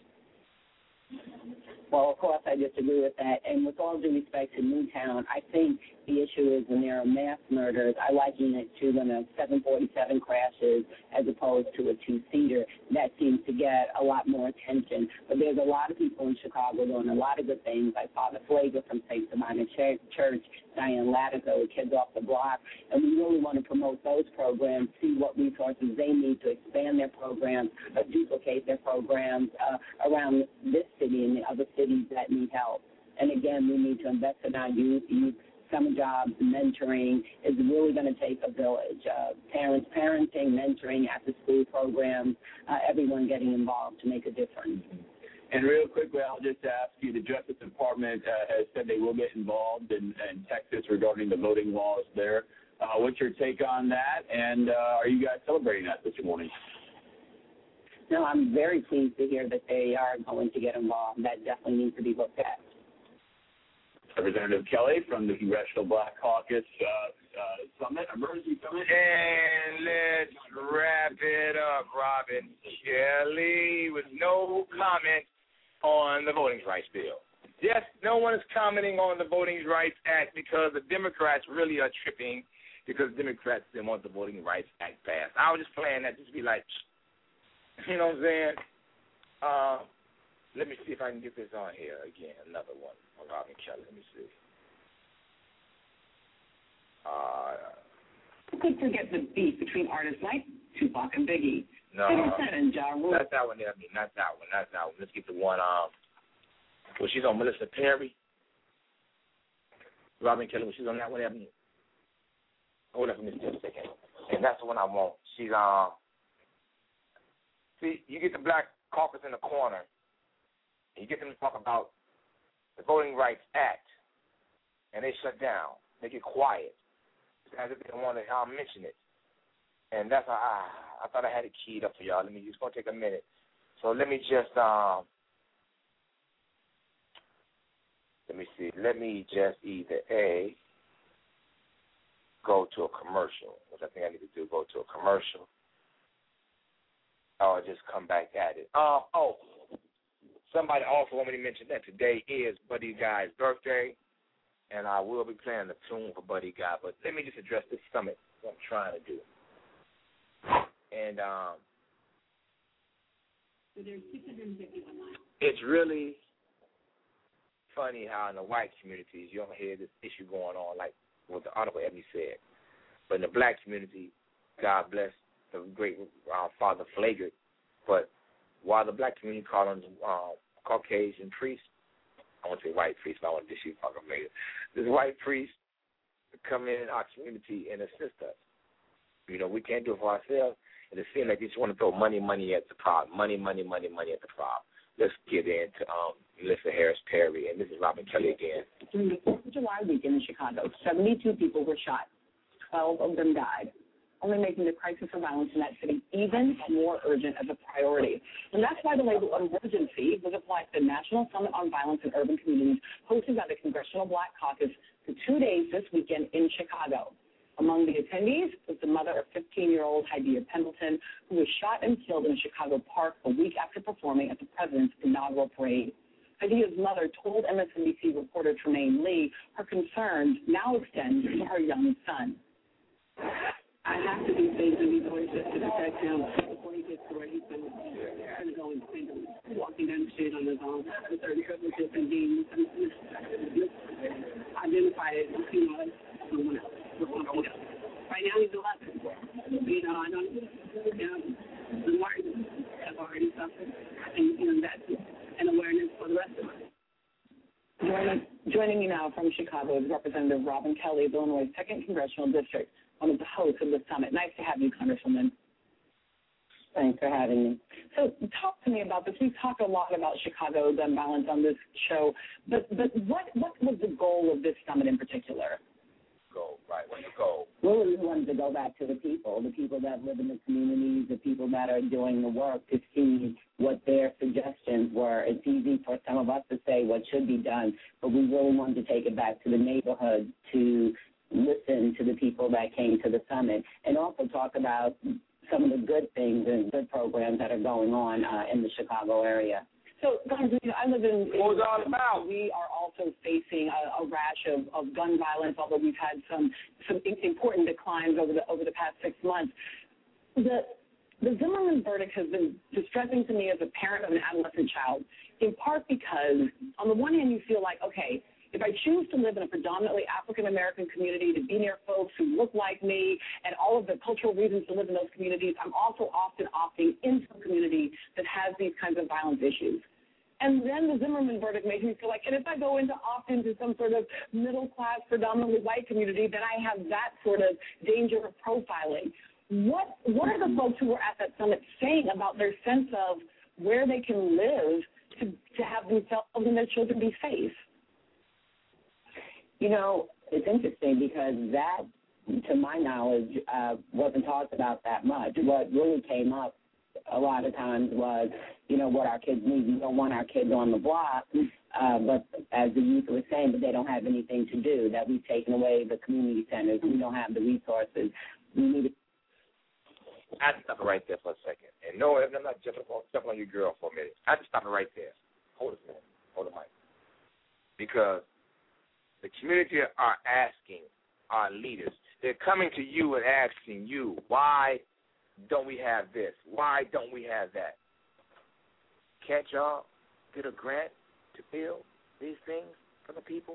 Speaker 15: Well, of course, I disagree with that. And with all due respect to Newtown, I think the issue is when there are mass murders, I liken it to when a seven forty-seven crashes as opposed to a two-seater. That seems to get a lot more attention. But there's a lot of people in Chicago doing a lot of good things, like Father Flager from Saint Simon Church, Diane Latigo, Kids Off the Block. And we really want to promote those programs, see what resources they need to expand their programs, or duplicate their programs uh, around this city and the other cities that need help. And again, we need to invest in our youth. Youth summer jobs, mentoring is really going to take a village. Uh, parents, parenting, mentoring, after-school programs, uh, everyone getting involved to make a difference.
Speaker 16: And real quickly, I'll just ask you, the Justice Department uh, has said they will get involved in, in Texas regarding the voting laws there. Uh, what's your take on that, and uh, are you guys celebrating that this morning?
Speaker 15: No, I'm very pleased to hear that they are going to get involved. That definitely needs to be looked at.
Speaker 16: Representative Kelly from the Congressional Black Caucus uh, uh, Summit, Emergency Summit.
Speaker 12: And let's wrap it up, Robin Kelly, with no comment on the Voting Rights Bill. Yes, no one is commenting on the Voting Rights Act because the Democrats really are tripping because Democrats didn't want the Voting Rights Act passed. I was just playing that just to be like, you know what I'm saying? Uh, Let me see if I can get this on here again. Another one on Robin Kelly. Let me see. Uh,
Speaker 15: Who could forget the beef between artists like Tupac and Biggie?
Speaker 12: no,
Speaker 15: and Ja Rule.
Speaker 12: not that one there. I mean, not that one. Not that one. Let's get the one. Um, well, she's on Melissa Perry. Robin Kelly. When she's on that one. I mean, hold on for me just a second. And that's the one I want. She's um. See, you get the Black Caucus in the corner. And you get them to talk about the Voting Rights Act, and they shut down. They get quiet, as if they don't want to um, mention it. And that's how I, I thought I had it keyed up for y'all. Let me. It's gonna take a minute. So let me just um. Let me see. Let me just either A. go to a commercial, which I think I need to do. Go to a commercial. Or just come back at it. Um. Oh. Somebody also want me to mention that today is Buddy Guy's birthday, and I will be playing the tune for Buddy Guy. But let me just address this summit, what I'm trying to do. And um,
Speaker 15: So there's six hundred fifty-one lines.
Speaker 12: It's really funny how in the white communities you don't hear this issue going on, like what the Honorable Ebony said. But in the black community, God bless the great uh, Father Flagrant. But while the black community call on uh, Caucasian priests, I want to say white priests, but I want to issue Father Flagrant. This white priest to come in our community and assist us. You know, we can't do it for ourselves. And it seems like they just want to throw money, money at the problem. Money, money, money, money at the problem. Let's get into um, Melissa Harris Perry, and this is Robin Kelly again.
Speaker 15: During the fourth of July weekend in Chicago, seventy-two people were shot. twelve of them died, only making the crisis of violence in that city even more urgent as a priority. And that's why the label emergency was applied to the National Summit on Violence in Urban Communities, hosted by the Congressional Black Caucus for two days this weekend in Chicago. Among the attendees was the mother of fifteen-year-old Hydea Pendleton, who was shot and killed in a Chicago park a week after performing at the president's inaugural parade. Hydea's mother told M S N B C reporter Tremaine Lee her concerns now extend to her young son.
Speaker 17: I have to be safe and be voices to protect him before he gets to where he's going to go and walking down the street on his own with certain privileges and being identified as, you know, as someone else. Right now he's eleven. You know, I don't, you know, the Martins have already suffered. And, you know, that's an awareness for the rest of us.
Speaker 15: Joining, joining me now from Chicago is Representative Robin Kelly of Illinois' second Congressional District, one of the hosts of the summit. Nice to have you, Congresswoman.
Speaker 18: Thanks for having me.
Speaker 15: So talk to me about this. We've talked a lot about Chicago gun violence on this show, but but what, what was the goal of this summit in particular?
Speaker 12: Go, right, where you go.
Speaker 18: Well, we wanted to go back to the people, the people that live in the communities, the people that are doing the work, to see what their suggestions were. It's easy for some of us to say what should be done, but we really wanted to take it back to the neighborhood to listen to the people that came to the summit and also talk about some of the good things and good programs that are going on uh, in the Chicago area.
Speaker 15: So, guys, I live in.
Speaker 12: What was all about?
Speaker 15: We are also facing a, a rash of, of gun violence, although we've had some some important declines over the over the past six months. The the Zimmerman verdict has been distressing to me as a parent of an adolescent child, in part because on the one hand you feel like, okay, if I choose to live in a predominantly African-American community, to be near folks who look like me, and all of the cultural reasons to live in those communities, I'm also often opting into a community that has these kinds of violence issues. And then the Zimmerman verdict makes me feel like, and if I go into opt into some sort of middle-class, predominantly white community, then I have that sort of danger of profiling. What what are the folks who were at that summit saying about their sense of where they can live to, to have themselves and their children be safe?
Speaker 18: You know, it's interesting because that, to my knowledge, uh, wasn't talked about that much. What really came up a lot of times was, you know, what our kids need. We don't want our kids on the block, uh, but as the youth were saying, but they don't have anything to do, that we've taken away the community centers. We don't have the resources. We need to.
Speaker 12: I have to stop it right there for a second. And no, I'm not jumping on, jumping on your girl for a minute. I have to stop it right there. Hold it a minute. Hold the mic. Because the community are asking our leaders. They're coming to you and asking you, why don't we have this? Why don't we have that? Can't y'all get a grant to build these things for the people?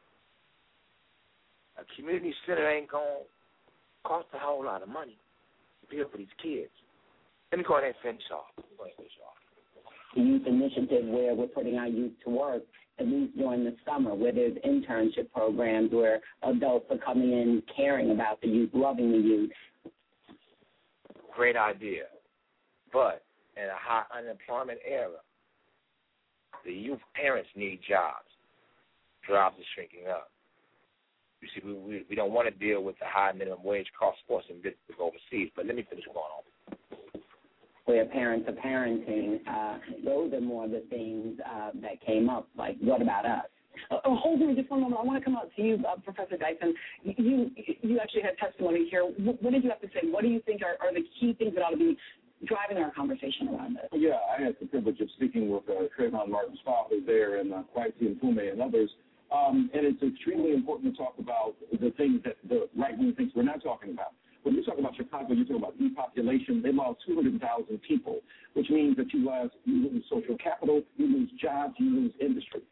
Speaker 12: A community center ain't going to cost a whole lot of money to build for these kids. Let me go ahead and finish off. Go ahead and finish off.
Speaker 15: The youth initiative where we're putting our youth to work, at least during the summer, where there's internship programs where adults are coming in caring about the youth, loving the youth.
Speaker 12: Great idea. But in a high unemployment era, the youth parents need jobs. Jobs are shrinking up. You see, we, we, we don't want to deal with the high minimum wage cost forcing business overseas, but let me finish going on.
Speaker 15: Where parents are parenting, uh, those are more the things uh, that came up, like, what about us?
Speaker 17: Uh, oh, hold on just one moment. I want to come out to you, uh, Professor Dyson. You you actually had testimony here. What, what did you have to say? What do you think are, are the key things that ought to be driving our conversation around this?
Speaker 14: Yeah, I had the privilege of speaking with uh, Trayvon Martin's father there and uh, Kwesi Mpume and others. Um, and it's extremely important to talk about the things that the right wing thinks we're not talking about. When you talk about Chicago, you talk about depopulation. They lost two hundred thousand people, which means that you lose, you lose social capital, you lose jobs, you lose industry.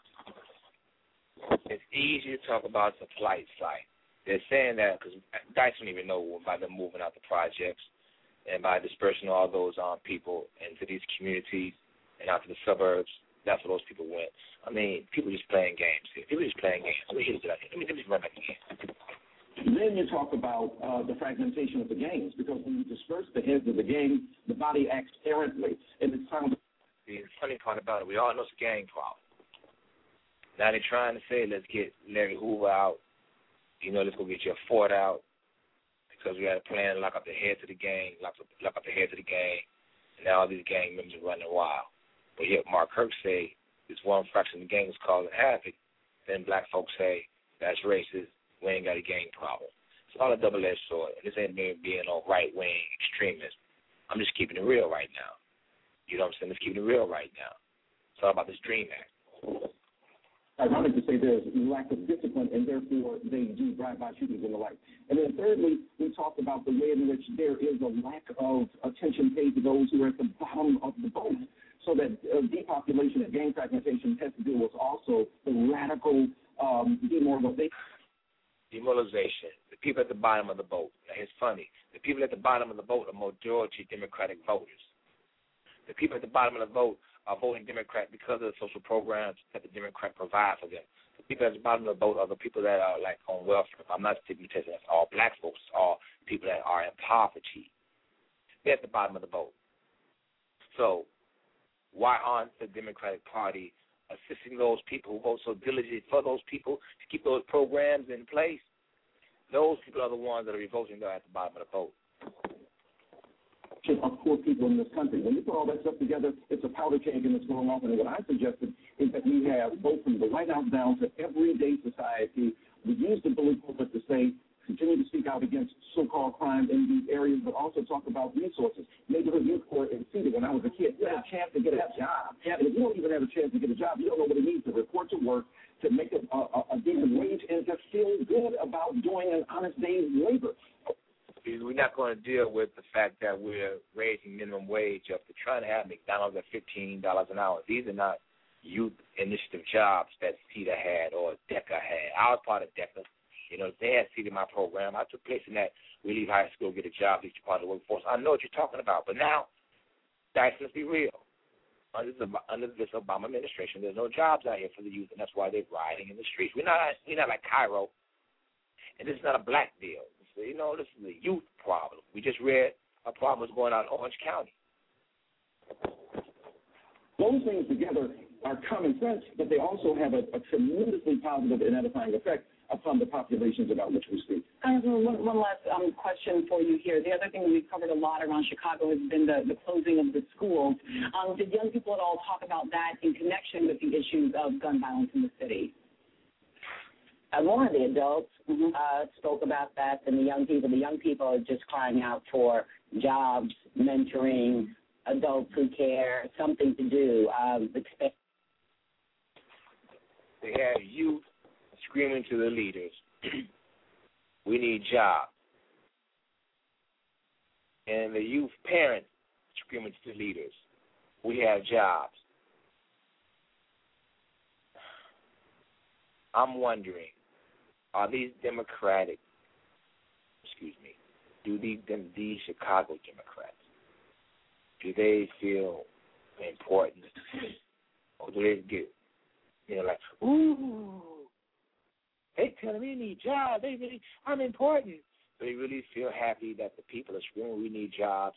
Speaker 12: It's easy to talk about the plight site. They're saying that because Dyson don't even know by them moving out the projects and by dispersing all those um, people into these communities and out to the suburbs. That's where those people went. I mean, people just playing games here. People just playing games. Let me hit it out here. Let me, let me run back again.
Speaker 14: Then you talk about uh, the fragmentation of the gangs, because when you disperse the heads of the gang, the body acts errantly, and it sounds.
Speaker 12: The funny part about it, we all know it's a gang problem. Now they're trying to say, let's get Larry Hoover out. You know, let's go get your Ford out, because we had a plan to lock up the heads of the gang, lock up, lock up the heads of the gang, and now all these gang members are running wild. But yet Mark Kirk say this one fraction of the gang is causing havoc. Then black folks say that's racist. We ain't got a gang problem. It's all a double-edged sword. And this ain't me being no right-wing extremist. I'm just keeping it real right now. You know what I'm saying? Just keeping it real right now. It's all about this DREAM Act.
Speaker 14: Ironic to say there's lack of discipline, and therefore they do drive-by shootings and the like. And then thirdly, we talked about the way in which there is a lack of attention paid to those who are at the bottom of the boat. So that uh, depopulation and gang fragmentation has to do with also the radical um, demoralization.
Speaker 12: Demoralization. The people at the bottom of the boat. Now, it's funny. The people at the bottom of the boat are majority Democratic voters. The people at the bottom of the boat are voting Democrat because of the social programs that the Democrat provide for them. The people at the bottom of the boat are the people that are, like, on welfare. I'm not stigmatizing that's all black folks. It's all people that are in poverty. They're at the bottom of the boat. So why aren't the Democratic Party assisting those people who vote so diligently for those people to keep those programs in place? Those people are the ones that are revolting there at the bottom of the boat.
Speaker 14: Of poor people in this country. When you put all that stuff together, it's a powder keg and it's going off. And what I suggested is that we have, both from the White House down to everyday society, we use the bully pulpit to say, continue to speak out against so-called crime in these areas, but also talk about resources. Neighborhood youth court in Cedar, when I was a kid, you had a chance to get a job. And if you don't even have a chance to get a job, you don't know what it means to report to work, to make a, a, a decent wage, and to feel good about doing an honest day's labor.
Speaker 12: We're not going to deal with the fact that we're raising minimum wage up to trying to have McDonald's at fifteen dollars an hour. These are not youth initiative jobs that CETA had or DECA had. I was part of DECA. You know, they had CETA in my program. I took place in that. We leave high school, get a job, get you part of the workforce. I know what you're talking about. But now, Dyson, let's be real. Under, the, under this Obama administration, there's no jobs out here for the youth, and that's why they're rioting in the streets. We're not, we're not like Cairo, and this is not a black deal. So, you know, this is a youth problem. We just read a problem was going on in Orange County.
Speaker 14: Those things together are common sense, but they also have a, a tremendously positive and edifying effect upon the populations about which we speak.
Speaker 17: Congressman, one, one last um, question for you here. The other thing that we've covered a lot around Chicago has been the, the closing of the schools. Um, did young people at all talk about that in connection with the issues of gun violence in the city?
Speaker 15: Uh, more of the adults mm-hmm. uh, spoke about that than the young people. The young people are just crying out for jobs, mentoring, adults who care, something to do. Um, expect-
Speaker 12: they have youth screaming to the leaders, we need jobs. And the youth parents screaming to the leaders, we have jobs. I'm wondering, are these Democratic, excuse me, do these, them, these Chicago Democrats, do they feel important? Or do they get, you know, like, ooh, they telling me they need jobs. They really, I'm important. Do they really feel happy that the people are screaming, we need jobs?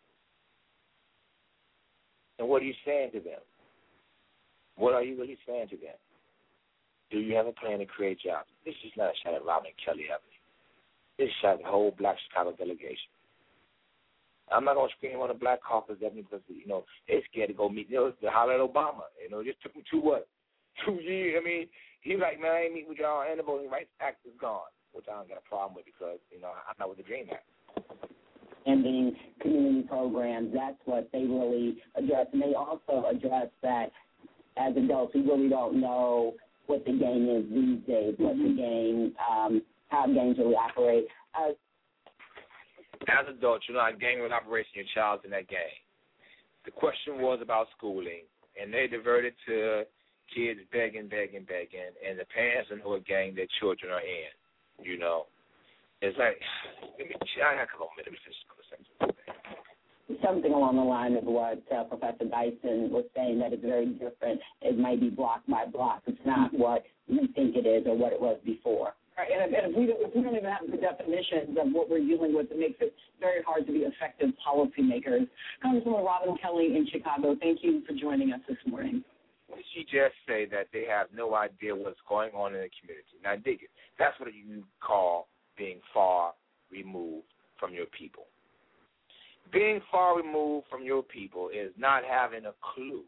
Speaker 12: And what are you saying to them? What are you really saying to them? Do you have a plan to create jobs? This is not a shot at Robin Kelly Evans. This is a shot at the whole Black Chicago delegation. I'm not going to scream on the Black Caucus definitely because, you know, they're scared to go meet, you know, to holler at Obama. You know, it just took them two, what, two years. I mean, he's like, man, I ain't meeting with y'all, and the Voting Rights Act is gone, which I don't got a problem with because, you know, I'm not with the DREAM Act.
Speaker 18: Ending community programs, that's what they really address. And they also address that as adults, we really don't know what the game is these days, what the game, um, how games really operate. Uh,
Speaker 12: As adults, you know, a gang will operation, your child's in that gang. The question was about schooling, and they diverted to kids begging, begging, begging, and the parents know what gang their children are in, you know. It's like, let me, I got to come on, let me finish the conversation.
Speaker 18: Something along the line of what uh, Professor Dyson was saying, that it's very different. It might be block by block. It's not what we think it is or what it was before.
Speaker 19: Right, and, and if, we don't, if we don't even have the definitions of what we're dealing with, it makes it very hard to be effective policymakers. Congresswoman Robin Kelly in Chicago, thank you for joining us this morning.
Speaker 12: Did she just say that they have no idea what's going on in the community? Now, dig it. That's what you call being far removed from your people. Being far removed from your people is not having a clue.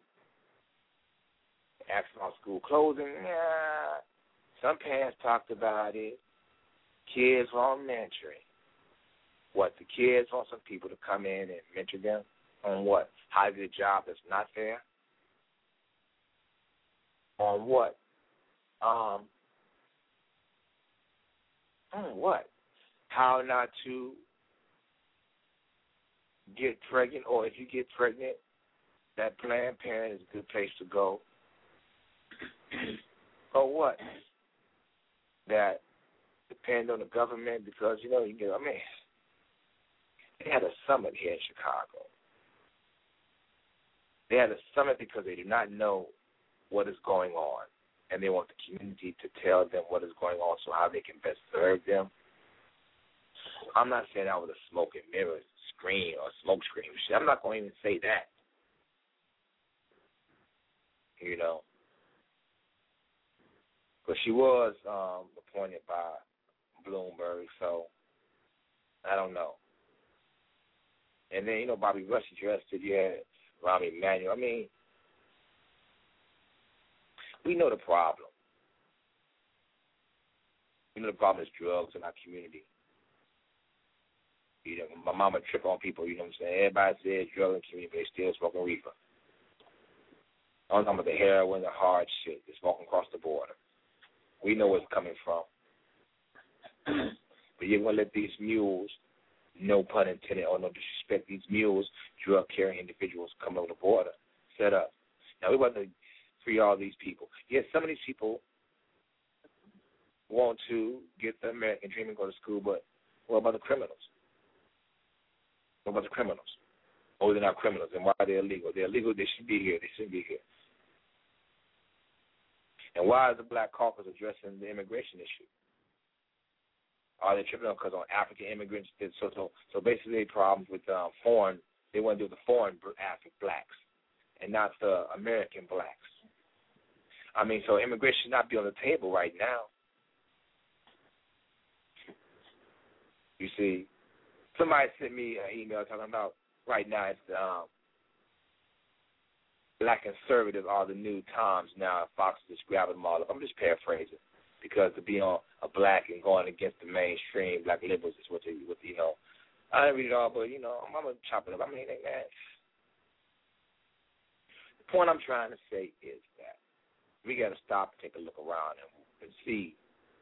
Speaker 12: Ask about school closing, yeah. Some parents talked about it. Kids were mentoring. What, the kids want some people to come in and mentor them on what? How to get a job that's not fair? On what? Um, on what? How not to get pregnant, or if you get pregnant, that Planned Parenthood is a good place to go. Or what? That depend on the government because, you know, you get, I mean, they had a summit here in Chicago. They had a summit because they do not know what is going on, and they want the community to tell them what is going on so how they can best serve them. I'm not saying that was a smoke and mirrors screen or smoke screen. I'm not going to even say that. You know. But she was um, appointed by Bloomberg, so I don't know. And then, you know, Bobby Rush addressed it. You had Rahm Emanuel. I mean, we know the problem. We know the problem is drugs in our community. You know, my mama trip on people, you know what I'm saying? Everybody says drug in the community, but they still smoking reefer. I'm talking about the heroin, the hard shit, that's walking across the border. We know where it's coming from. But you're going to let these mules, no pun intended or no disrespect, these mules, drug-carrying individuals come over the border, set up. Now, we want to free all these people. Yes, some of these people want to get the American dream and go to school, but what about the criminals? What about the criminals? Oh, they're not criminals, and why are they illegal? They're illegal, they should be here, they shouldn't be here. And why is the Black Caucus addressing the immigration issue? Are they tripping on because on African immigrants? So, so, so basically, problems with um, foreign. They want to do the foreign African blacks, and not the American blacks. I mean, so immigration should not be on the table right now. You see, somebody sent me an email talking about right now it's the um, Black conservatives are the new Toms now. Fox is just grabbing them all up. I'm just paraphrasing because to be on a black and going against the mainstream black liberals is what they, what they, you know. I didn't read it all, but you know, I'm gonna chop it up. I mean, man. The point I'm trying to say is that we got to stop and take a look around and, and see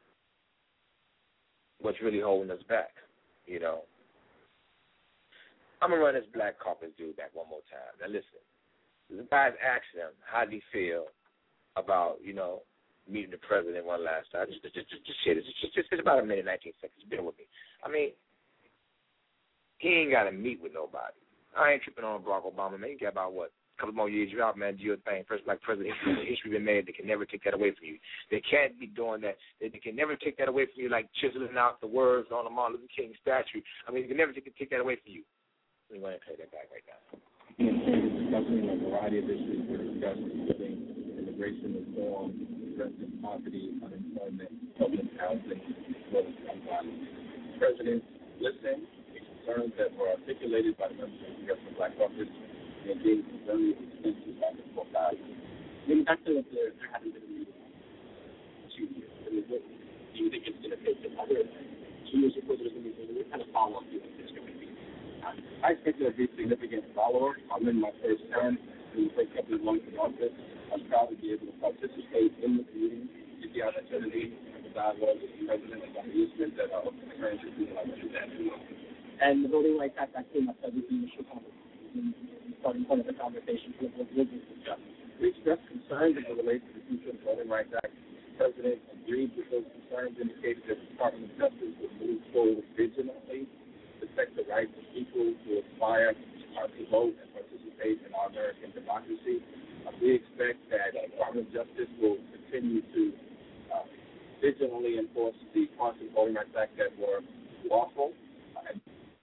Speaker 12: what's really holding us back. You know, I'm gonna run this Black Caucus dude back one more time. Now listen. The guys asked him how did he feel about, you know, meeting the president one last time. Just, just, just, just shit. It's just, just, just about a minute, nineteen seconds. Bear with me. I mean, he ain't got to meet with nobody. I ain't tripping on Barack Obama, man. You got about, what, a couple more years. You're out, man. Do your thing. First black president history, history been made. They can never take that away from you. They can't be doing that. They, they can never take that away from you, like chiseling out the words on the Martin Luther King statue. I mean, they can never take, take that away from you. Let me go ahead and play that back right now.
Speaker 14: Discussing a variety of issues. We're discussing including immigration reform, addressing poverty, unemployment, public housing, as well as gun violence. The president listened to concerns that were articulated by the members of the Congressional Black Caucus and gave some very extensive back and forth dialogue. Maybe back to if there, there hasn't been a meeting in two years. I mean, what do you think it's going to take another two years before there's going to be what kind of follow-up do you think there's going to be? I expect there to be significant follow-up. I'm in my first term in the first couple of months in office. I'm proud to be able to participate in the meeting, get the opportunity to dialogue with the president about the issues that are currently being represented.
Speaker 19: And the Voting Rights Act that came up as the initial conversation, starting point of the conversation with what we'll discuss.
Speaker 14: We expressed concerns as it relates to the future of the Voting Rights Act. The president agreed with those concerns, indicated that the Department of Justice would move forward vigilantly to protect the rights of people who aspire uh, to vote and participate in our American democracy. Uh, we expect that the Department of Justice will continue to uh, vigilantly enforce the parts of the Voting Rights Act that were lawful. Uh,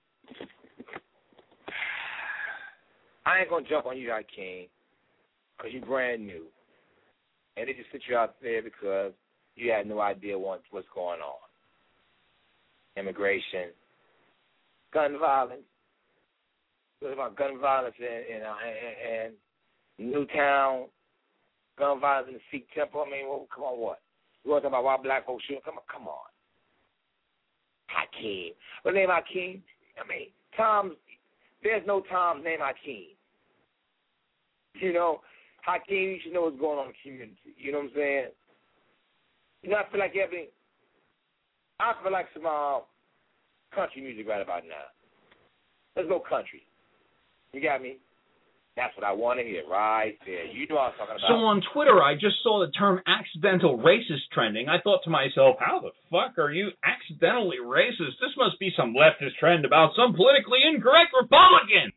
Speaker 12: I ain't going to jump on you, Hakeem, because you're brand new. And they just put you out there because you had no idea what, what's going on. Immigration, gun violence. What about gun violence in, in, uh, in, in Newtown, gun violence in the Sikh temple? I mean, well, come on, what? You want to talk about why black folks shoot? Come on, come on. Hakeem. What name Hakeem? I mean, Tom's, there's no Tom's name Hakeem. You know, Hakeem, you should know what's going on in the community. You know what I'm saying? You know, I feel like every, I feel like some uh, country music right about now. Let's go country. You got me? That's what I want to hear right there. You know what I'm talking about.
Speaker 20: So on Twitter, I just saw the term accidental racist trending. I thought to myself, how the fuck are you accidentally racist? This must be some leftist trend about some politically incorrect Republican.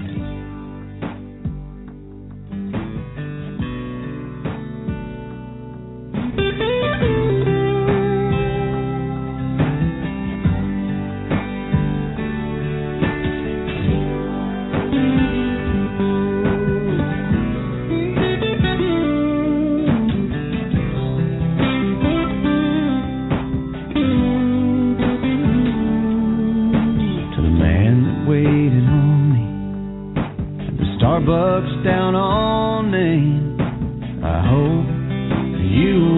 Speaker 4: Starbucks down on Main. I hope you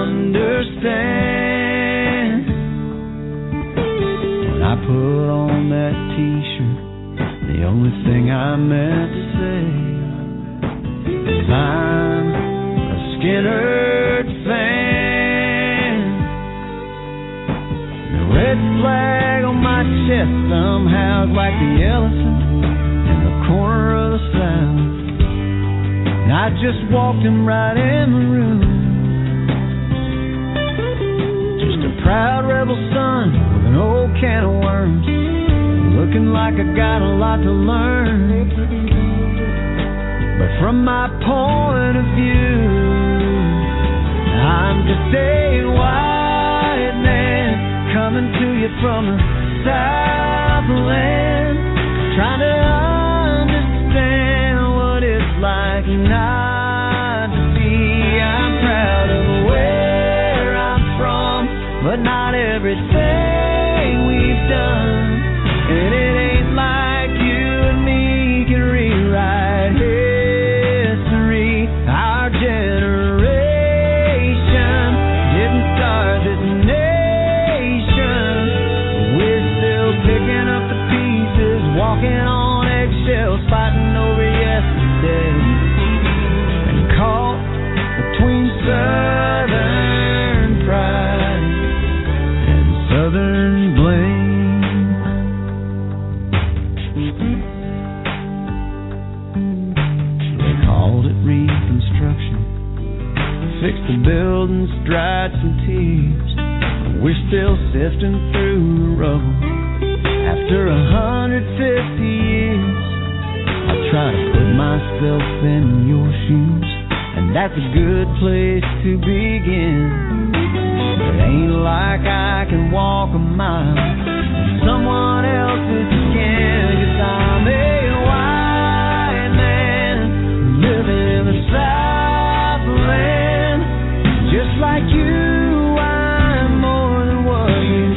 Speaker 4: understand. When I put on that t-shirt, the only thing I meant to say is I'm a Skinner fan. The red flag on my chest somehow is like the elephant in the corner of the South. And I just walked him right in the room. Just a proud rebel son with an old can of worms, looking like I got a lot to learn. But from my point of view, I'm just a white man coming to you from the Southland, trying to understand what it's like not to be. I'm proud of where I'm from, but not everything we've done. And it ain't like you and me can rewrite history. Our generation didn't start this nation. We're still picking up the pieces, walking on eggshells, fighting over yesterday, and caught between Southern pride and Southern blame. They called it Reconstruction, fixed the building golden stripes and tears. We're still sifting through the rubble after a hundred fifty years. I try to put myself in your shoes, and that's a good place to begin. It ain't like I can walk a mile in someone else's skin, 'cause I'm a white man living in the Southland, just like you. I'm more than what you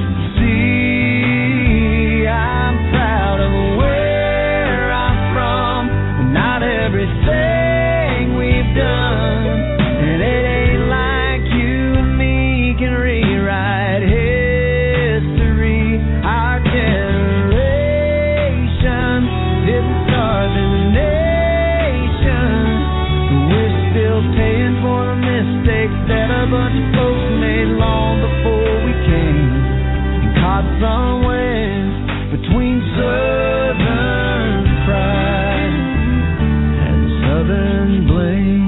Speaker 4: see. I'm proud of where I'm from, and not everything we've done. And it ain't like you and me can rewrite history. Our generation didn't start this nation. We're still paying for the mistakes that a bunch of folks made long before we came, and caught somewhere between Southern pride and Southern blame.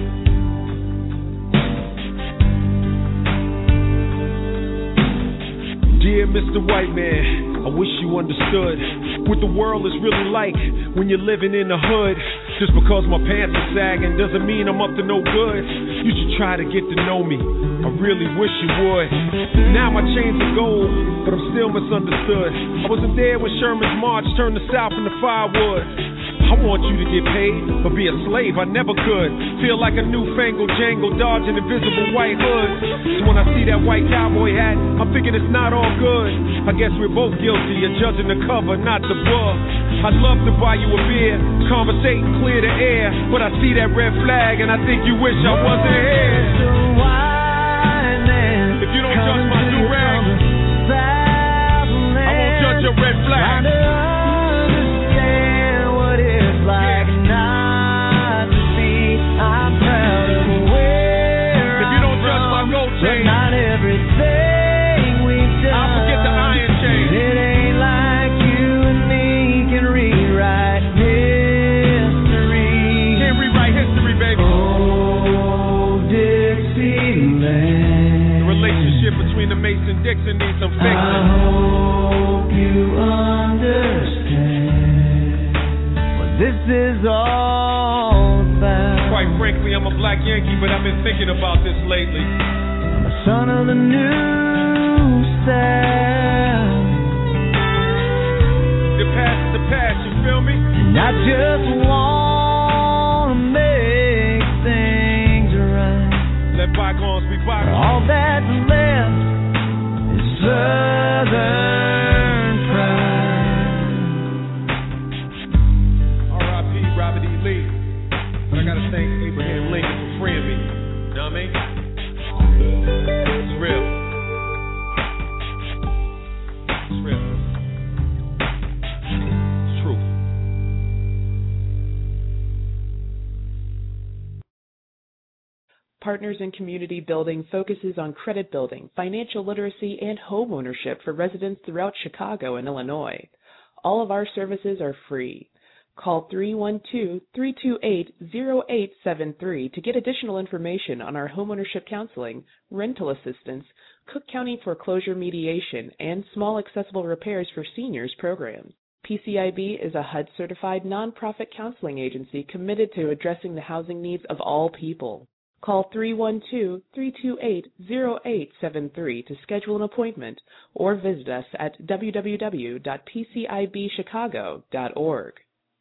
Speaker 21: Dear Mister White Man, I wish you understood what the world is really like when you're living in the hood. Just because my pants are sagging doesn't mean I'm up to no good. You should try to get to know me, I really wish you would. Now my chains are gold, but I'm still misunderstood. I wasn't there when Sherman's march turned the South into firewood. I want you to get paid, but be a slave, I never could. Feel like a newfangled jangle dodging invisible white hoods. So when I see that white cowboy hat, I'm thinking it's not all good. I guess we're both guilty of judging the cover, not the book. I'd love to buy you a beer, conversate and clear the air, but I see that red flag and I think you wish I wasn't here. If you don't judge my do-rag, I won't judge your red flag. Like not to see, I'm proud of where if you don't judge my gold chain, not everything we've done. I'll forget the iron chain. It ain't like you and me can rewrite history. Can't rewrite history, baby. Oh, Dixieland. The relationship between the Mason-Dixon needs some fixing. I hope you understand. This is all that. Quite frankly, I'm a black Yankee, but I've been thinking about this lately. I'm a son of the new South. The past is the past, you feel me? And I just want to make things right. Let bygones be bygones. All that's left is Southern pride. Robert E. Lee. But I gotta thank Abraham Lincoln for freeing me. You know what I mean? It's real. It's real. It's true.
Speaker 6: Partners in Community Building focuses on credit building, financial literacy, and home ownership for residents throughout Chicago and Illinois. All of our services are free. Call three one two, three two eight, zero eight seven three to get additional information on our homeownership counseling, rental assistance, Cook County foreclosure mediation, and small accessible repairs for seniors programs. P C I B is a H U D-certified nonprofit counseling agency committed to addressing the housing needs of all people. Call three one two, three two eight, zero eight seven three to schedule an appointment or visit us at w w w dot p c i b chicago dot org.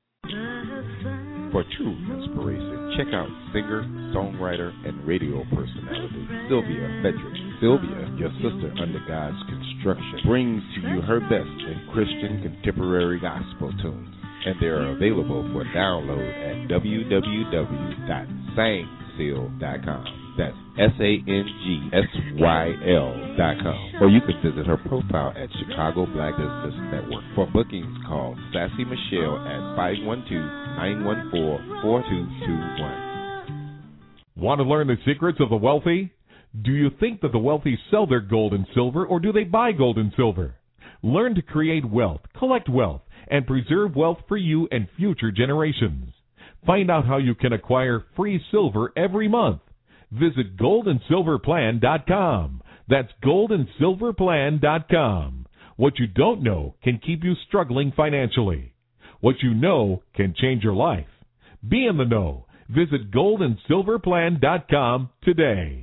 Speaker 7: For true inspiration, check out singer, songwriter, and radio personality Sylvia Frederick. Sylvia, your sister under God's construction, brings to you her best in Christian contemporary gospel tunes, and they are available for download at w w w dot sang seal dot com. That's S A N G S Y L dot com. Or you can visit her profile at Chicago Black Business Network. For bookings, call Sassy Michelle at five one two, nine one four, four two two one.
Speaker 8: Want to learn the secrets of the wealthy? Do you think that the wealthy sell their gold and silver, or do they buy gold and silver? Learn to create wealth, collect wealth, and preserve wealth for you and future generations. Find out how you can acquire free silver every month. Visit gold and silver plan dot com. That's gold and silver plan dot com. What you don't know can keep you struggling financially. What you know can change your life. Be in the know. Visit gold and silver plan dot com today.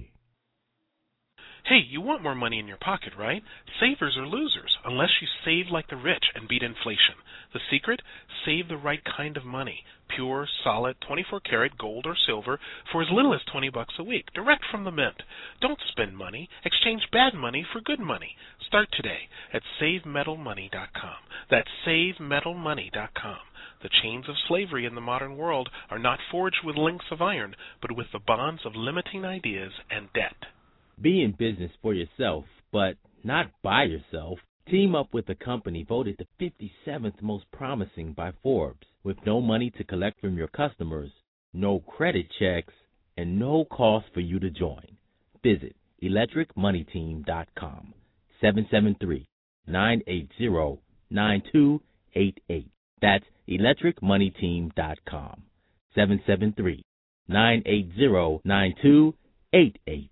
Speaker 9: Hey, you want more money in your pocket, right? Savers are losers unless you save like the rich and beat inflation. The secret? Save the right kind of money. Pure, solid, twenty-four karat gold or silver for as little as twenty bucks a week, direct from the mint. Don't spend money. Exchange bad money for good money. Start today at save metal money dot com. That's save metal money dot com. The chains of slavery in the modern world are not forged with links of iron, but with the bonds of limiting ideas and debt.
Speaker 10: Be in business for yourself, but not by yourself. Team up with a company voted the fifty-seventh most promising by Forbes, with no money to collect from your customers, no credit checks, and no cost for you to join. Visit electric money team dot com, seven seven three, nine eight zero, nine two eight eight. That's electric money team dot com, seven seven three, nine eight zero, nine two eight eight.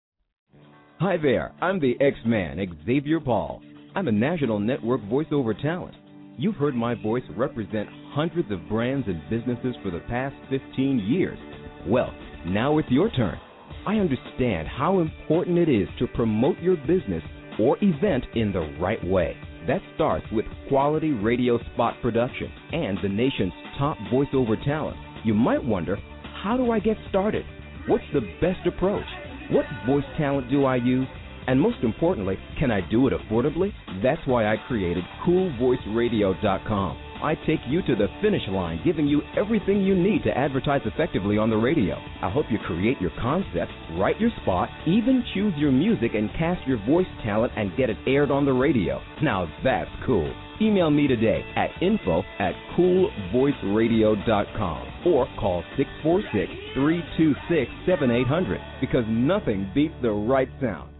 Speaker 11: Hi there, I'm the X-Man, Xavier Paul. I'm a national network voiceover talent. You've heard my voice represent hundreds of brands and businesses for the past fifteen years. Well, now it's your turn. I understand how important it is to promote your business or event in the right way. That starts with quality radio spot production and the nation's top voiceover talent. You might wonder, how do I get started? What's the best approach? What voice talent do I use? And most importantly, can I do it affordably? That's why I created cool voice radio dot com. I take you to the finish line, giving you everything you need to advertise effectively on the radio. I'll help you create your concept, write your spot, even choose your music and cast your voice talent and get it aired on the radio. Now that's cool. Email me today at info at cool voice radio dot com or call six four six, three two six, seven eight zero zero because nothing beats the right sound.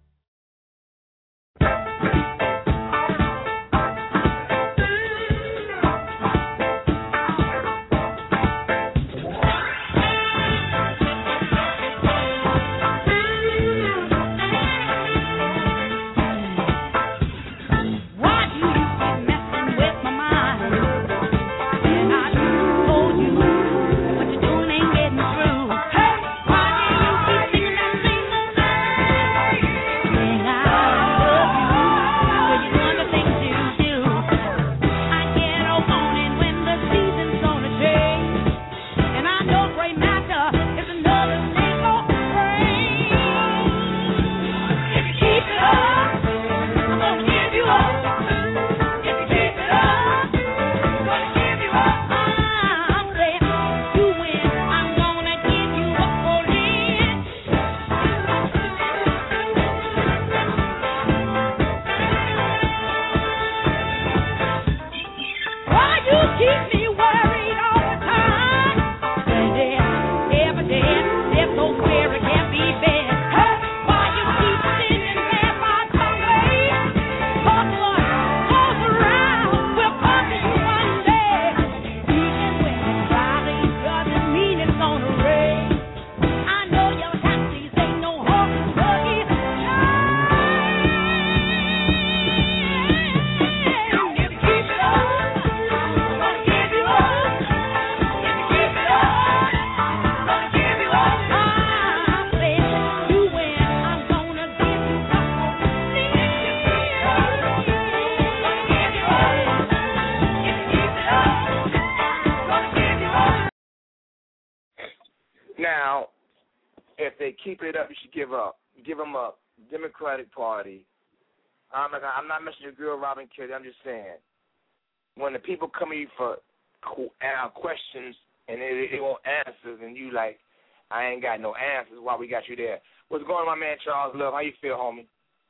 Speaker 12: Now, if they keep it up, you should give up. Give them up. Democratic Party. I'm not, I'm not messing with your girl, Robin Kelly. I'm just saying, when the people come to you for uh, questions and they, they want answers, and you like, I ain't got no answers, why we got you there? What's going on, my man, Charles Love? How you feel, homie?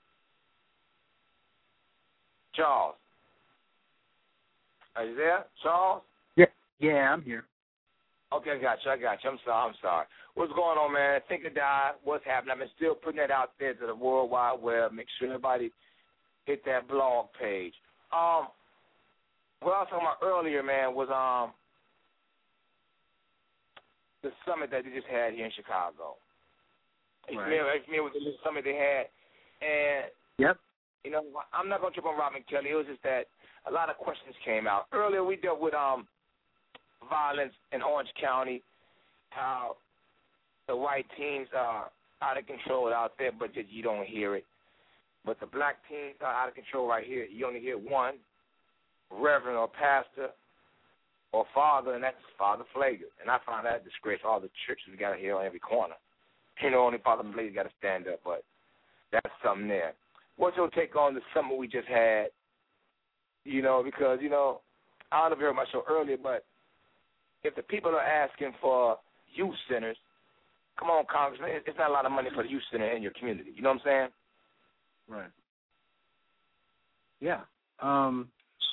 Speaker 12: Charles. Are you there, Charles?
Speaker 2: Yeah, yeah, I'm here.
Speaker 12: Okay, I got you. I got you. I'm sorry. I'm sorry. What's going on, man? Think or Die. What's happening? I've been still putting that out there to the World Wide Web. Make sure everybody hit that blog page. Um, what I was talking about earlier, man, was um the summit that they just had here in Chicago. Are you
Speaker 2: Right.
Speaker 12: familiar, are you familiar with the summit they had? And,
Speaker 2: Yep.
Speaker 12: you know, I'm not going to trip on Robin Kelly. It was just that a lot of questions came out. Earlier we dealt with um violence in Orange County, how the white teens are out of control out there, but just you don't hear it. But the black teens are out of control right here. You only hear one reverend or pastor or father, and that's Father Flager. And I find that a disgrace. All the churches we got here on every corner. You know, only Father Flager got to stand up, but that's something there. What's your take on the summer we just had? You know, because, you know, I don't know if you heard my show earlier, but if the people are asking for youth centers, come on, Congressman, it's not a lot of money for the youth center in your community. You know what I'm saying?
Speaker 2: Right. Yeah. Um,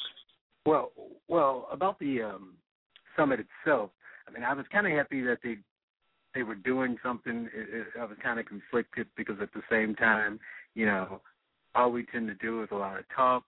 Speaker 2: well, well, about the um, summit itself, I mean, I was kind of happy that they they were doing something. It, it, I was kind of conflicted because at the same time, you know, all we tend to do is a lot of talk,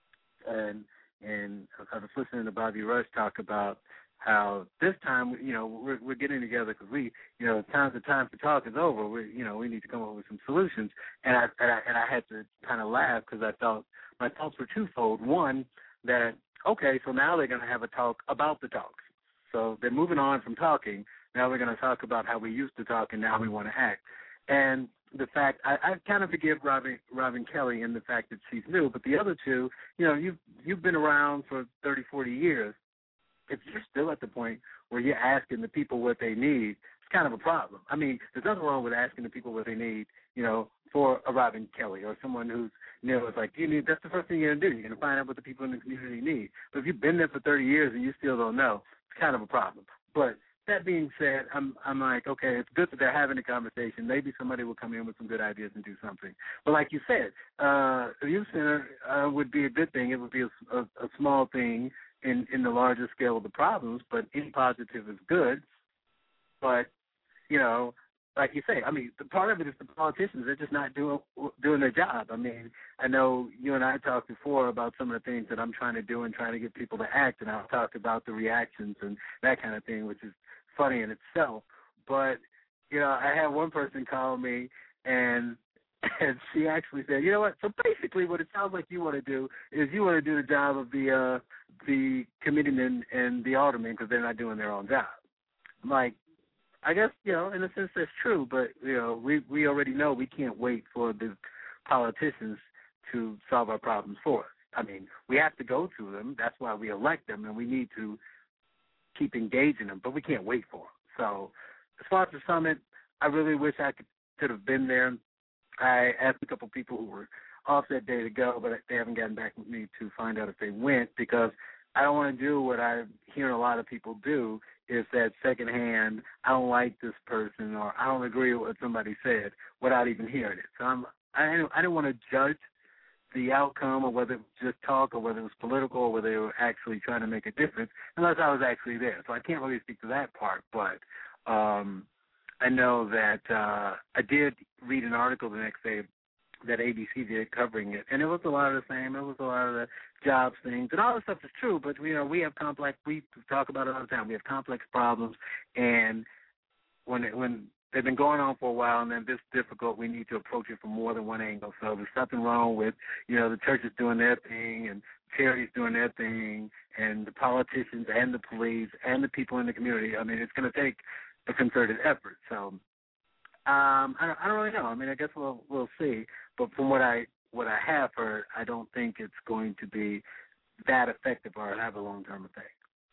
Speaker 2: and and I was listening to Bobby Rush talk about how this time, you know, we're, we're getting together because we, you know, times the time for talk is over. We, you know, we need to come up with some solutions. And I and I, and I had to kind of laugh because I thought my thoughts were twofold. One, that okay, so now they're going to have a talk about the talks. So they're moving on from talking. Now we're going to talk about how we used to talk and now we want to act. And the fact I, I kind of forgive Robin Robin Kelly in the fact that she's new, but the other two, you know, you've you've been around for thirty, forty years. If you're still at the point where you're asking the people what they need, it's kind of a problem. I mean, there's nothing wrong with asking the people what they need, you know, for a Robin Kelly or someone who's, you know, it's like, you need, that's the first thing you're going to do. You're going to find out what the people in the community need. But if you've been there for thirty years and you still don't know, it's kind of a problem. But that being said, I'm I'm like, okay, it's good that they're having a conversation. Maybe somebody will come in with some good ideas and do something. But like you said, uh, a youth center uh, would be a good thing. It would be a, a, a small thing in, in the larger scale of the problems, but any positive is good. But, you know, like you say, I mean, the part of it is the politicians. They're just not doing doing their job. I mean, I know you and I talked before about some of the things that I'm trying to do and trying to get people to act, and I've talked about the reactions and that kind of thing, which is funny in itself. But, you know, I had one person call me, and and she actually said, you know what, so basically what it sounds like you want to do is you want to do the job of the uh, the committeemen and the aldermen because they're not doing their own job. I'm like, I guess, you know, in a sense that's true, but, you know, we, we already know we can't wait for the politicians to solve our problems for us. I mean, we have to go to them. That's why we elect them, and we need to keep engaging them, but we can't wait for them. So as far as the summit, I really wish I could, could have been there. I asked a couple people who were off that day to go, but they haven't gotten back with me to find out if they went because I don't want to do what I'm hearing a lot of people do is that secondhand, I don't like this person or I don't agree with what somebody said without even hearing it. So I'm, I didn't, I didn't want to judge the outcome or whether it was just talk or whether it was political or whether they were actually trying to make a difference unless I was actually there. So I can't really speak to that part, but um, I know that uh, I did read an article the next day that A B C did covering it, and it was a lot of the same. It was a lot of the jobs things, and all this stuff is true, but, you know, we have complex, we talk about it all the time, we have complex problems, and when it, when they've been going on for a while and they're this difficult, we need to approach it from more than one angle. So there's nothing wrong with, you know, the churches doing their thing and charities doing their thing and the politicians and the police and the people in the community. I mean, it's going to take a concerted effort. So um, I, don't, I don't really know. I mean, I guess we'll we'll see. But from what I what I have heard, I don't think it's going to be that effective or have a long-term effect.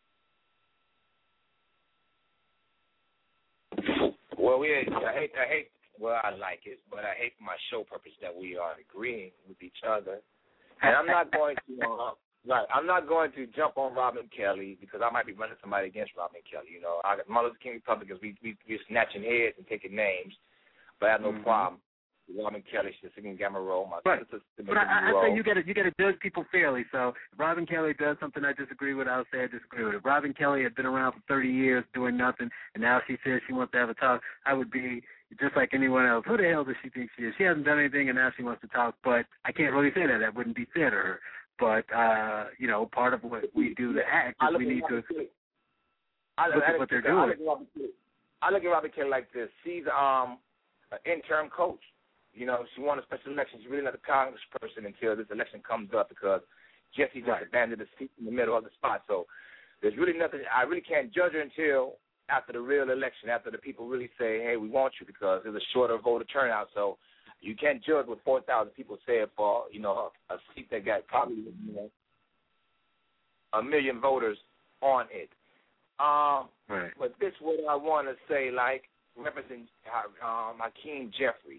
Speaker 12: Well, we I hate I hate well I like it, but I hate for my show purpose that we are agreeing with each other. And I'm not going to uh, like I'm not going to jump on Robin Kelly because I might be running somebody against Robin Kelly. You know, I, Martin Luther King Republicans, we we we're snatching heads and taking names, but I have no mm-hmm. problem. Robin Kelly, she's singing Gamma Roll. My
Speaker 2: right.
Speaker 12: sister's
Speaker 2: But I, I say you got to you got to judge people fairly. So if Robin Kelly does something I disagree with, I'll say I disagree with it. If Robin Kelly had been around for thirty years doing nothing, and now she says she wants to have a talk, I would be just like anyone else. Who the hell does she think she is? She hasn't done anything, and now she wants to talk. But I can't really say that. That wouldn't be fair to her. But uh, you know, part of what we do to act is we need to
Speaker 12: I look,
Speaker 2: look
Speaker 12: I
Speaker 2: at what they're
Speaker 12: I
Speaker 2: doing.
Speaker 12: look, I look at Robin Kelly like this. She's um. an interim coach. You know, she won a special election. She's really not a congressperson until this election comes up because Jesse just right. abandoned the seat in the middle of the spot. So there's really nothing. I really can't judge her until after the real election, after the people really say, hey, we want you, because there's a shorter voter turnout. So you can't judge what four thousand people said for, you know, a seat that got probably, you know, a million voters on it. Um,
Speaker 2: right.
Speaker 12: But this is what I want to say, like, represent um, Hakeem Jeffries.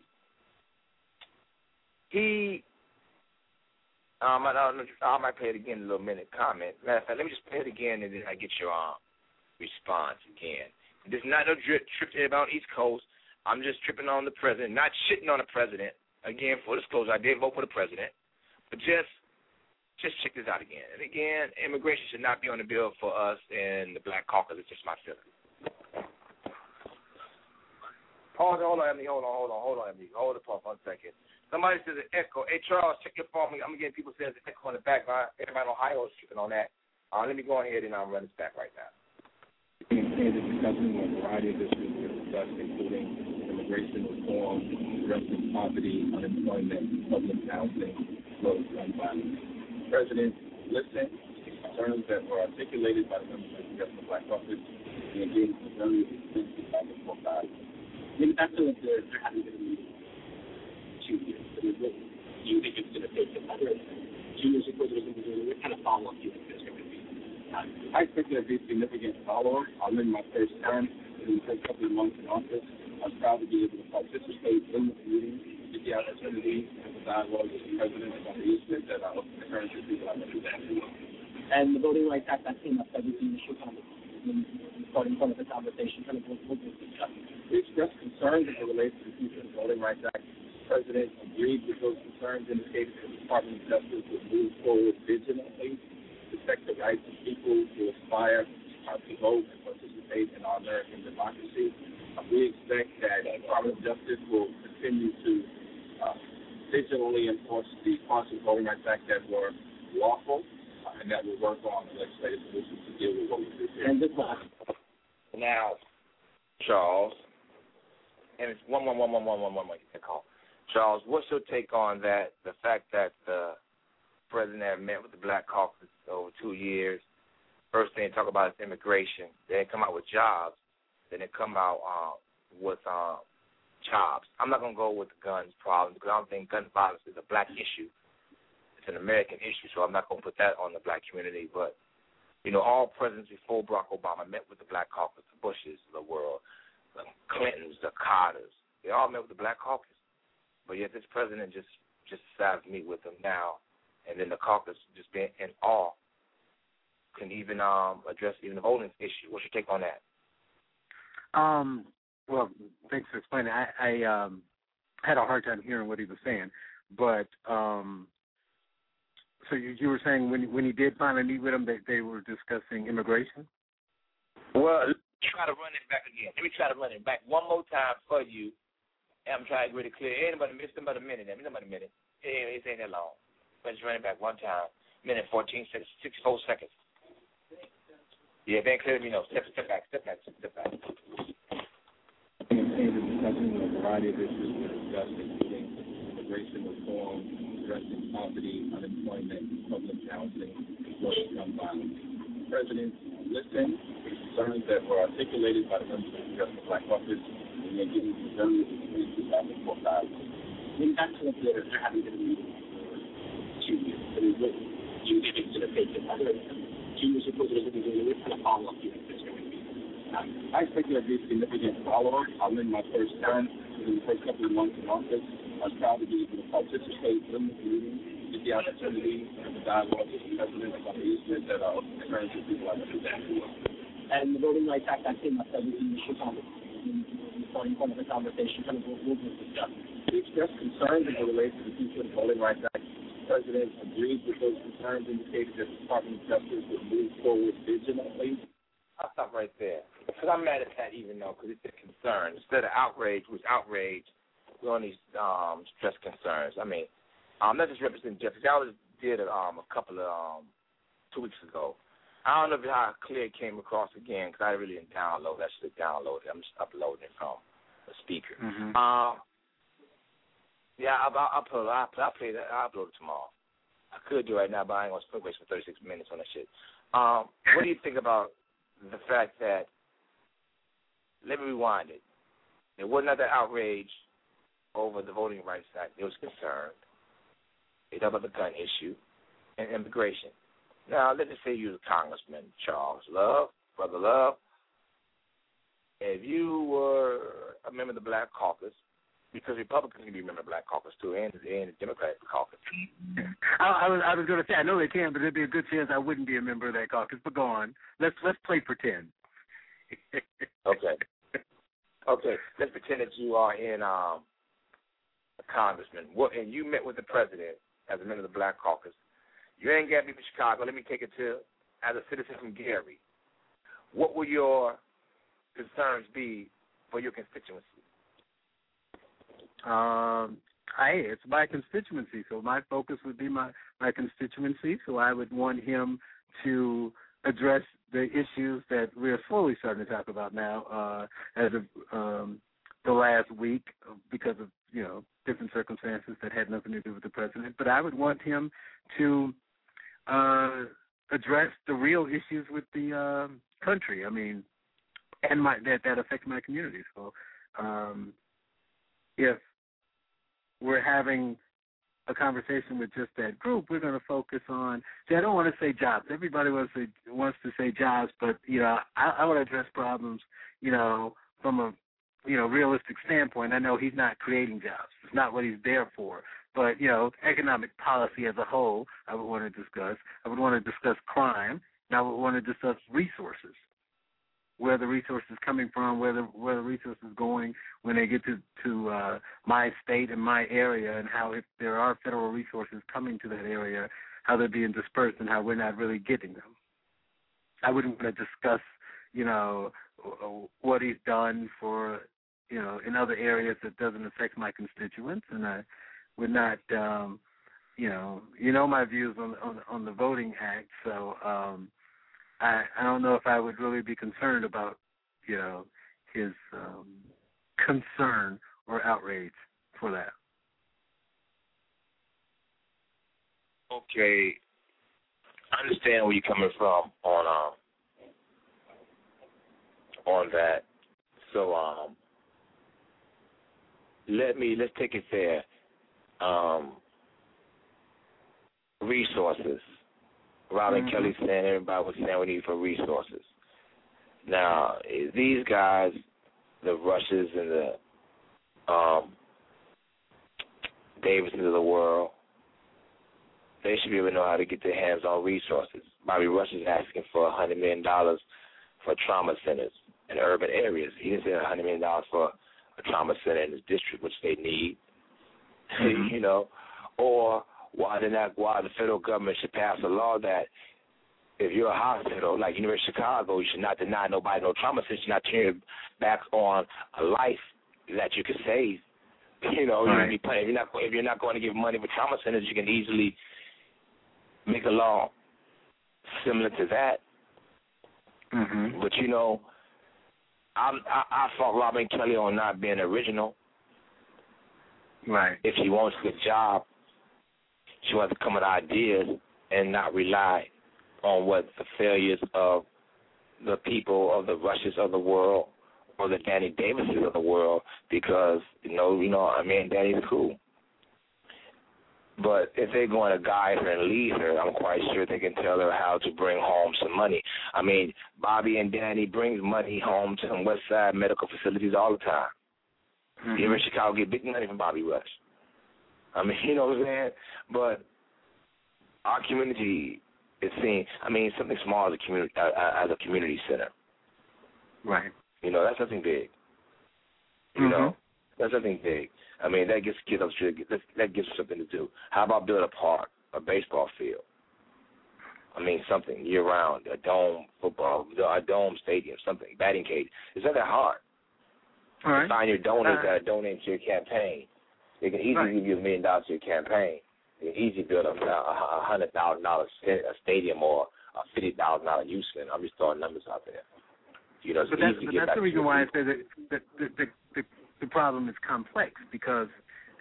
Speaker 12: He, um, I, don't know, I might play it again in a little minute comment. Matter of fact, let me just play it again and then I get your um, response again. This is not no drip, tripping about East Coast. I'm just tripping on the president, not shitting on the president. Again, for disclosure, I did vote for the president. But just just check this out again. And again, immigration should not be on the bill for us in the Black Caucus. It's just my feeling. Hold on, hold on, Emily. Hold on, hold on, hold on, Emily. Hold it for one second. Somebody says an echo. Hey, Charles, check your phone. I'm getting people saying there's an echo in the background. Everybody in Ohio is tripping on that. Uh, let me go ahead and I'll run this back right now.
Speaker 14: Discussing a variety of issues we discussed, including immigration reform, addressing poverty, unemployment, public housing, as well as gun violence. The President listened to concerns that were articulated by the members of the Congressional Black Caucus and engaged in various extensive topics for sides. Maybe that's what they're, they're having to do two years. But do you think it's going to take another two years before there's going to be what kind of follow-up do you think there's going to be? I expect there to be significant follow-up. I'm in my first term. In the first couple of months in office, I was proud to be able to participate in the meeting, get the opportunity to have a dialogue with the President about the issues that I hope the current people are representing.
Speaker 19: And the Voting Rights Act, that came up as an initial kind of starting point of the conversation, kind of what we'll discuss.
Speaker 14: We expressed concerns as it relates to the future of the Voting Rights Act. The President agreed with those concerns, indicated that the Department of Justice would move forward vigilantly protect the rights of people to aspire uh, to vote and participate in our American democracy. Uh, we expect that the Department of Justice will continue to uh, vigilantly enforce the parts of the Voting Rights Act that were lawful, uh, and that will work on legislative solutions to deal with what we do here.
Speaker 19: And this one.
Speaker 12: Now, Charles, and it's one, one, one, one, one, one, one, one, get call. Charles, what's your take on that? The fact that the president had met with the Black Caucus over two years. First thing they talk about is immigration. Then they come out with jobs. Then they come out uh, with uh, jobs. I'm not going to go with the guns problem because I don't think gun violence is a black issue. It's an American issue, so I'm not going to put that on the black community. But, you know, all presidents before Barack Obama met with the Black Caucus, the Bushes of the world, the Clintons, the Carters. They all met with the Black Caucus. But yet this president just, just decided to meet with them now. And then the caucus just being in awe can even um, address even the voting issue. What's your take on that?
Speaker 2: Um, well, thanks for explaining. I, I um, had a hard time hearing what he was saying. But um, so you, you were saying when when he did finally meet with them, they, they were discussing immigration?
Speaker 12: Well, let me try to run it back again. Let me try to run it back one more time for you. I'm trying to get it clear. Anybody missed about a minute. Ain't about a minute. It ain't that long. Let's run it back one time. Minute fourteen seconds, sixty-four seconds. Yeah, if it ain't clear, let me know. Step, step back, step back, step back.
Speaker 14: Discussing a variety of issues we discussed, including immigration reform, addressing poverty, unemployment, public housing, as well as gun violence. The President listened to concerns that were articulated by the members of the Congressional Black Caucus and they're getting to various experiences out of both sides. I mean, that's what they're, they're having to do. Two years. But it was, do you think it's going to take another two years before there's going to be what kind of follow-up do you think there's going to be? Um, I expect there to be significant follow-up. I'm in my first term. In the first couple of months in office, I was proud to be able to participate in the meeting, get the opportunity to have a dialogue with the President about the issues that are occurring to people I represent.
Speaker 19: And the Voting Rights Act, that came up as an initial comment. Starting point of the conversation, kind of what we'll discuss.
Speaker 14: We expressed concerns as it relates to the future of the Voting Rights Act. The President agreed with those concerns, indicated that the Department of Justice would move forward vigilantly.
Speaker 12: I'll stop right there. Because I'm mad at that even though, because it's a concern. Instead of outrage, which outrage, we only um, stress concerns. I mean, um, let's just represent Jeffries. I was did it um, a couple of, um, two weeks ago. I don't know if how clear it came across again because I really didn't download it. I should have downloaded it. I'm just uploading it from the speaker.
Speaker 2: Mm-hmm.
Speaker 12: Uh, Yeah, I'll, I'll, I'll put it. I'll, I'll play that. I'll upload it tomorrow. I could do it right now, but I ain't gonna spend waste for thirty-six minutes on that shit. Um, what do you think about the fact that? Let me rewind it. There was not that outrage over the Voting Rights Act. There was concern. They talked about the gun issue and immigration. Now, let's just say you're a Congressman, Charles Love, Brother Love. If you were a member of the Black Caucus, because Republicans can be a member of the Black Caucus too, and, and the Democratic Caucus.
Speaker 2: I, I was I was going to say I know they can, but there'd be a good chance I wouldn't be a member of that caucus. But go on. Let's let's play pretend.
Speaker 12: Okay. Okay. Let's pretend that you are in um, a congressman, what, and you met with the president as a member of the Black Caucus. You ain't got to be from Chicago. Let me take it to as a citizen from Gary. What will your concerns be for your constituency?
Speaker 2: Um, I, it's my constituency, so my focus would be my, my constituency, so I would want him to address the issues that we're slowly starting to talk about now uh, as of um, the last week because of, you know, different circumstances that had nothing to do with the president. But I would want him to uh, address the real issues with the uh, country, I mean, and my, that, that affect my community. So um, if we're having a conversation with just that group, we're going to focus on, see, I don't want to say jobs. Everybody wants to, wants to say jobs, but, you know, I, I want to address problems, you know, from a, you know, realistic standpoint. I know he's not creating jobs. It's not what he's there for. But, you know, economic policy as a whole, I would want to discuss. I would want to discuss crime, and I would want to discuss resources, where the resources coming from, where the where the resources going when they get to to uh, my state and my area, and how if there are federal resources coming to that area, how they're being dispersed and how we're not really getting them. I wouldn't want to discuss, you know, what he's done for, you know, in other areas that doesn't affect my constituents, and I would not, um, you know, you know my views on on, on the Voting Act, so. Um, I, I don't know if I would really be concerned about, you know, his um, concern or outrage for that.
Speaker 12: Okay, I understand where you're coming from on um on that. So um, let me let's take it there. Um, resources. Robin mm-hmm. Kelly saying everybody was saying we need for resources. Now, these guys, the Rushes and the um, Davises of the world, they should be able to know how to get their hands on resources. Bobby Rush is asking for one hundred million dollars for trauma centers in urban areas. He didn't say one hundred million dollars for a trauma center in his district, which they need, mm-hmm. you know, or why did not why the federal government should pass a law that if you're a hospital like University of Chicago, you should not deny nobody no trauma center, you should not turn your back on a life that you could save. You know, right. you be playing, if you're not if you're not going to give money for trauma centers, you can easily make a law similar to that.
Speaker 2: Mm-hmm.
Speaker 12: But you know, I'm, I I fought Robin Kelly on not being original.
Speaker 2: Right.
Speaker 12: If she wants a good job, she wants to come with ideas and not rely on what the failures of the people of the Rushes of the world or the Danny Davises of the world, because, you know, you know, I mean, Danny's cool. But if they're going to guide her and lead her, I'm quite sure they can tell her how to bring home some money. I mean, Bobby and Danny brings money home to some West Side medical facilities all the time. Mm-hmm. Here in Chicago get big money from Bobby Rush. I mean, you know what I'm saying? But our community is seen, I mean, something small as a community, uh, as a community center.
Speaker 2: Right.
Speaker 12: You know, that's something big. You mm-hmm. know, that's something big. I mean, that gives kids up street, that gives them something to do. How about build a park, a baseball field? I mean, something year-round, a dome football, a dome stadium, something, batting cage. It's not that hard.
Speaker 2: All right.
Speaker 12: Find your donors
Speaker 2: uh,
Speaker 12: that donate to your campaign. They can easily
Speaker 2: right.
Speaker 12: give you a million dollars to your campaign. They can easily build a, a hundred thousand dollars a stadium or a fifty thousand dollar youth center. I'm just throwing numbers out there. You know, it's
Speaker 2: but
Speaker 12: easy
Speaker 2: that's,
Speaker 12: to get
Speaker 2: that's
Speaker 12: back
Speaker 2: the reason
Speaker 12: to
Speaker 2: why I say that the, the, the, the, the problem is complex, because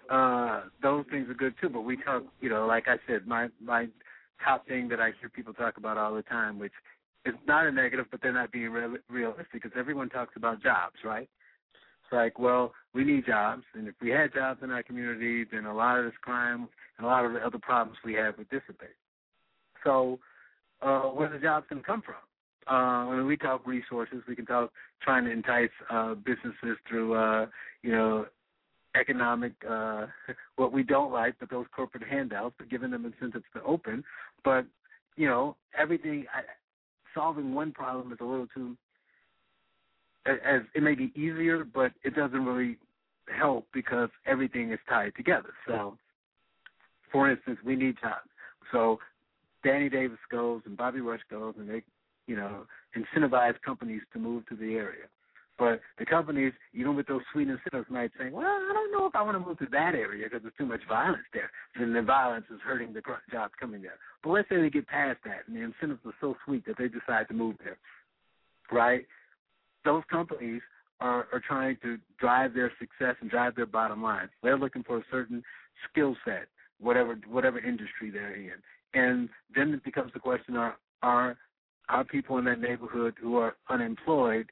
Speaker 2: uh, those things are good too. But we talk, you know, like I said, my my top thing that I hear people talk about all the time, which is not a negative, but they're not being real, realistic, because everyone talks about jobs, right? It's like, well, we need jobs, and if we had jobs in our community, then a lot of this crime and a lot of the other problems we have would dissipate. So uh, where the jobs going to come from? Uh, when we talk resources, we can talk trying to entice uh, businesses through, uh, you know, economic, uh, what we don't like, but those corporate handouts, but giving them incentives to open. But, you know, everything, I, solving one problem is a little too, as it may be easier, but it doesn't really help because everything is tied together. So, for instance, we need jobs. So Danny Davis goes and Bobby Rush goes and they, you know, incentivize companies to move to the area. But the companies, even with those sweet incentives, might say, well, I don't know if I want to move to that area because there's too much violence there. And the violence is hurting the jobs coming there. But let's say they get past that and the incentives are so sweet that they decide to move there, right? Those companies are, are trying to drive their success and drive their bottom line. They're looking for a certain skill set, whatever whatever industry they're in. And then it becomes the question, are, are, are people in that neighborhood who are unemployed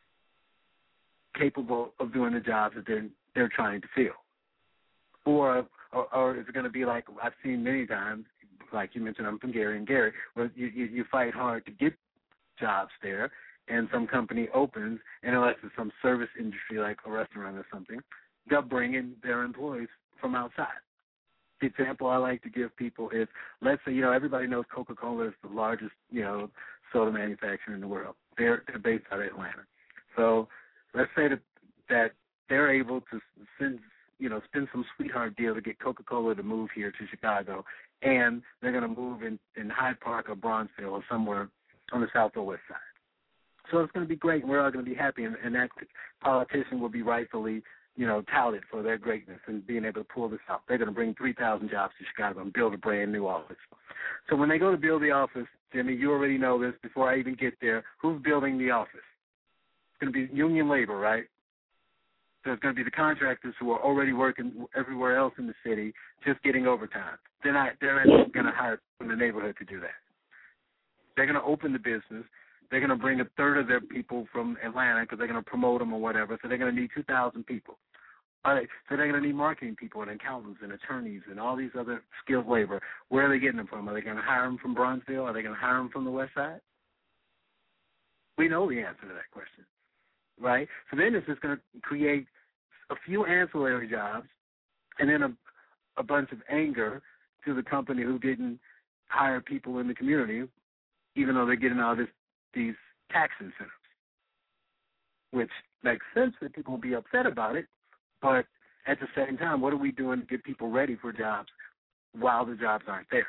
Speaker 2: capable of doing the jobs that they're, they're trying to fill? Or, or, or is it going to be like I've seen many times, like you mentioned, I'm from Gary and Gary, where you, you, you fight hard to get jobs there, and some company opens, and unless it's some service industry like a restaurant or something, they'll bring in their employees from outside. The example I like to give people is, let's say, you know, everybody knows Coca-Cola is the largest, you know, soda manufacturer in the world. They're, they're based out of Atlanta. So let's say that, that they're able to send, you know, spend some sweetheart deal to get Coca-Cola to move here to Chicago, and they're going to move in, in Hyde Park or Bronzeville or somewhere on the south or west side. So it's going to be great, and we're all going to be happy, and, and that politician will be rightfully, you know, touted for their greatness and being able to pull this off. They're going to bring three thousand jobs to Chicago and build a brand new office. So when they go to build the office, Jimmy, you already know this before I even get there, who's building the office? It's going to be union labor, right? So it's going to be the contractors who are already working everywhere else in the city, just getting overtime. They're not, they're not going to hire from the neighborhood to do that. They're going to open the business. They're going to bring a third of their people from Atlanta because they're going to promote them or whatever. So they're going to need two thousand people. All right, so they're going to need marketing people and accountants and attorneys and all these other skilled labor. Where are they getting them from? Are they going to hire them from Bronzeville? Are they going to hire them from the west side? We know the answer to that question, right? So then it's just going to create a few ancillary jobs and then a, a bunch of anger to the company who didn't hire people in the community, even though they're getting all this these tax incentives, which makes sense that people will be upset about it, but at the same time, what are we doing to get people ready for jobs while the jobs aren't there?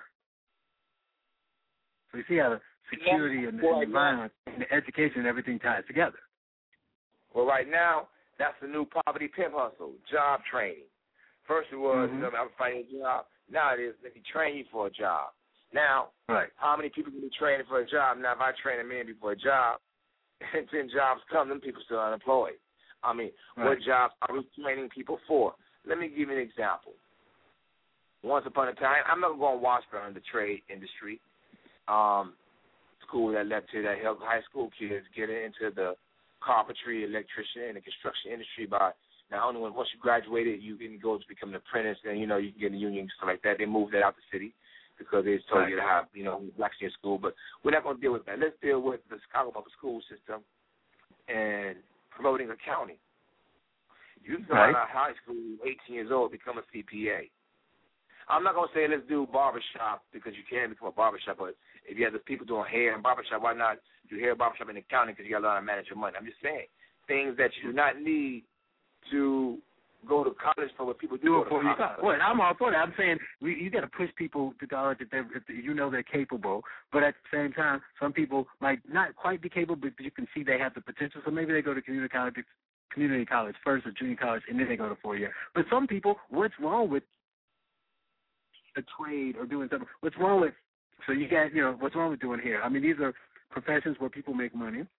Speaker 2: So you see how the security and the, and the environment and the education and everything ties together.
Speaker 12: Well, right now, that's the new poverty pimp hustle, job training. First it was,
Speaker 2: Mm-hmm.
Speaker 12: you know, I'm finding a job. Now it is, let me train you for a job. Now,
Speaker 2: right.
Speaker 12: How many people can be training for a job? Now, if I train a man before a job, and ten jobs come, them people still unemployed. I mean,
Speaker 2: Right.
Speaker 12: what jobs are we training people for? Let me give you an example. Once upon a time, I'm not going to Washburn, the trade industry, um, school that led to that helped high school kids get into the carpentry, electrician, and the construction industry by not only when once you graduated, you can go to become an apprentice, and, you know, you can get in the union and stuff like that. They moved that out the city because they told
Speaker 2: Right.
Speaker 12: you to have, you know, blacks in your school. But we're not going to deal with that. Let's deal with the Chicago public school system and promoting accounting. You can come
Speaker 2: Right.
Speaker 12: out of high school, eighteen years old, become a C P A. I'm not going to say let's do barbershop because you can become a barbershop, but if you have the people doing hair and barbershop, why not do hair, barbershop, and accounting because you got to learn how to manage your money. I'm just saying things that you do not need to go to college for what people do,
Speaker 2: Do
Speaker 12: go
Speaker 2: it
Speaker 12: to
Speaker 2: for you.
Speaker 12: college.
Speaker 2: Well, I'm all for that. I'm saying we, you got to push people to college if, they're, if you know they're capable. But at the same time, some people might not quite be capable, but you can see they have the potential. So maybe they go to community college, community college first or junior college, and then they go to four year. But some people, what's wrong with a trade or doing something? What's wrong with? So you got, you know, what's wrong with doing hair? I mean, these are professions where people make money.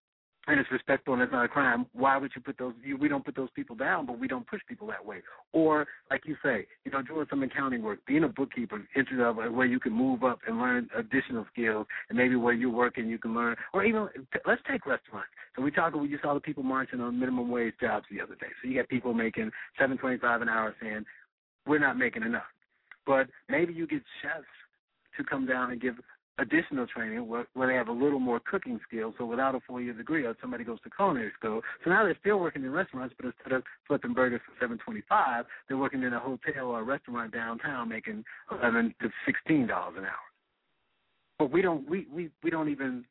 Speaker 2: and it's respectful and it's not a crime, why would you put those, you, we don't put those people down, but we don't push people that way. Or, like you say, you know, doing some accounting work, being a bookkeeper, interested where you can move up and learn additional skills, and maybe where you're working you can learn, or even, let's take restaurants. So we talked, you saw the people marching on minimum wage jobs the other day. So you got people making seven twenty-five an hour saying, we're not making enough. But maybe you get chefs to come down and give additional training where, where they have a little more cooking skills, so without a four-year degree, or somebody goes to culinary school. So now they're still working in restaurants, but instead of flipping burgers for seven twenty-five, they're working in a hotel or a restaurant downtown making eleven to sixteen dollars an hour. But we don't we, we, we don't even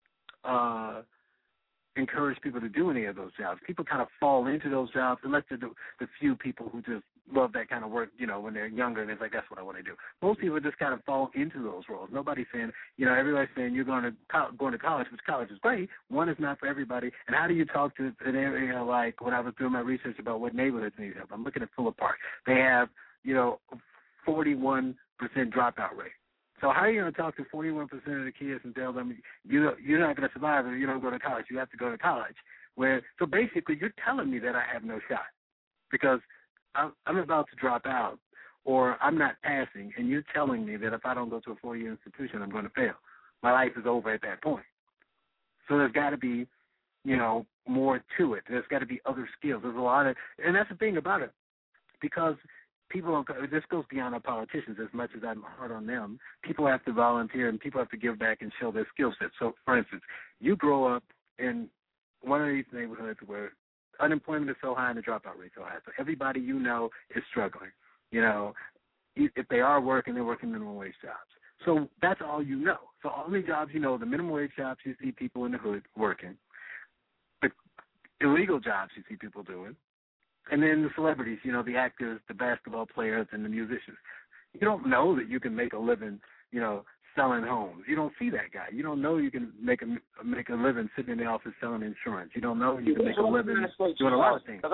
Speaker 2: uh, encourage people to do any of those jobs. People kind of fall into those jobs unless they're the, the few people who just love that kind of work, you know, when they're younger and it's like, that's what I want to do. Most people just kind of fall into those roles. Nobody's saying, you know, everybody's saying you're going to co- going to college, which college is great. One is not for everybody. And how do you talk to an area like when I was doing my research about what neighborhoods need help? I'm looking at Fuller Park. They have, you know, forty-one percent dropout rate. So how are you going to talk to forty-one percent of the kids and tell them you you're not going to survive if you don't go to college? You have to go to college. Where so basically you're telling me that I have no shot because I'm about to drop out or I'm not passing, and you're telling me that if I don't go to a four-year institution, I'm going to fail. My life is over at that point. So there's got to be, you know, more to it. There's got to be other skills. There's a lot of, and that's the thing about it, because people don't, this goes beyond our politicians as much as I'm hard on them. People have to volunteer and people have to give back and show their skill set. So, for instance, you grow up in one of these neighborhoods where unemployment is so high and the dropout rate so high. So everybody you know is struggling. You know, if they are working, they're working minimum wage jobs. So that's all you know. So all the jobs you know, the minimum wage jobs you see people in the hood working, the illegal jobs you see people doing, and then the celebrities, you know, the actors, the basketball players, and the musicians. You don't know that you can make a living, you know, selling homes. You don't see that guy. You don't know you can make a make a living sitting in the office selling insurance. You don't know you can make a living doing a lot of things.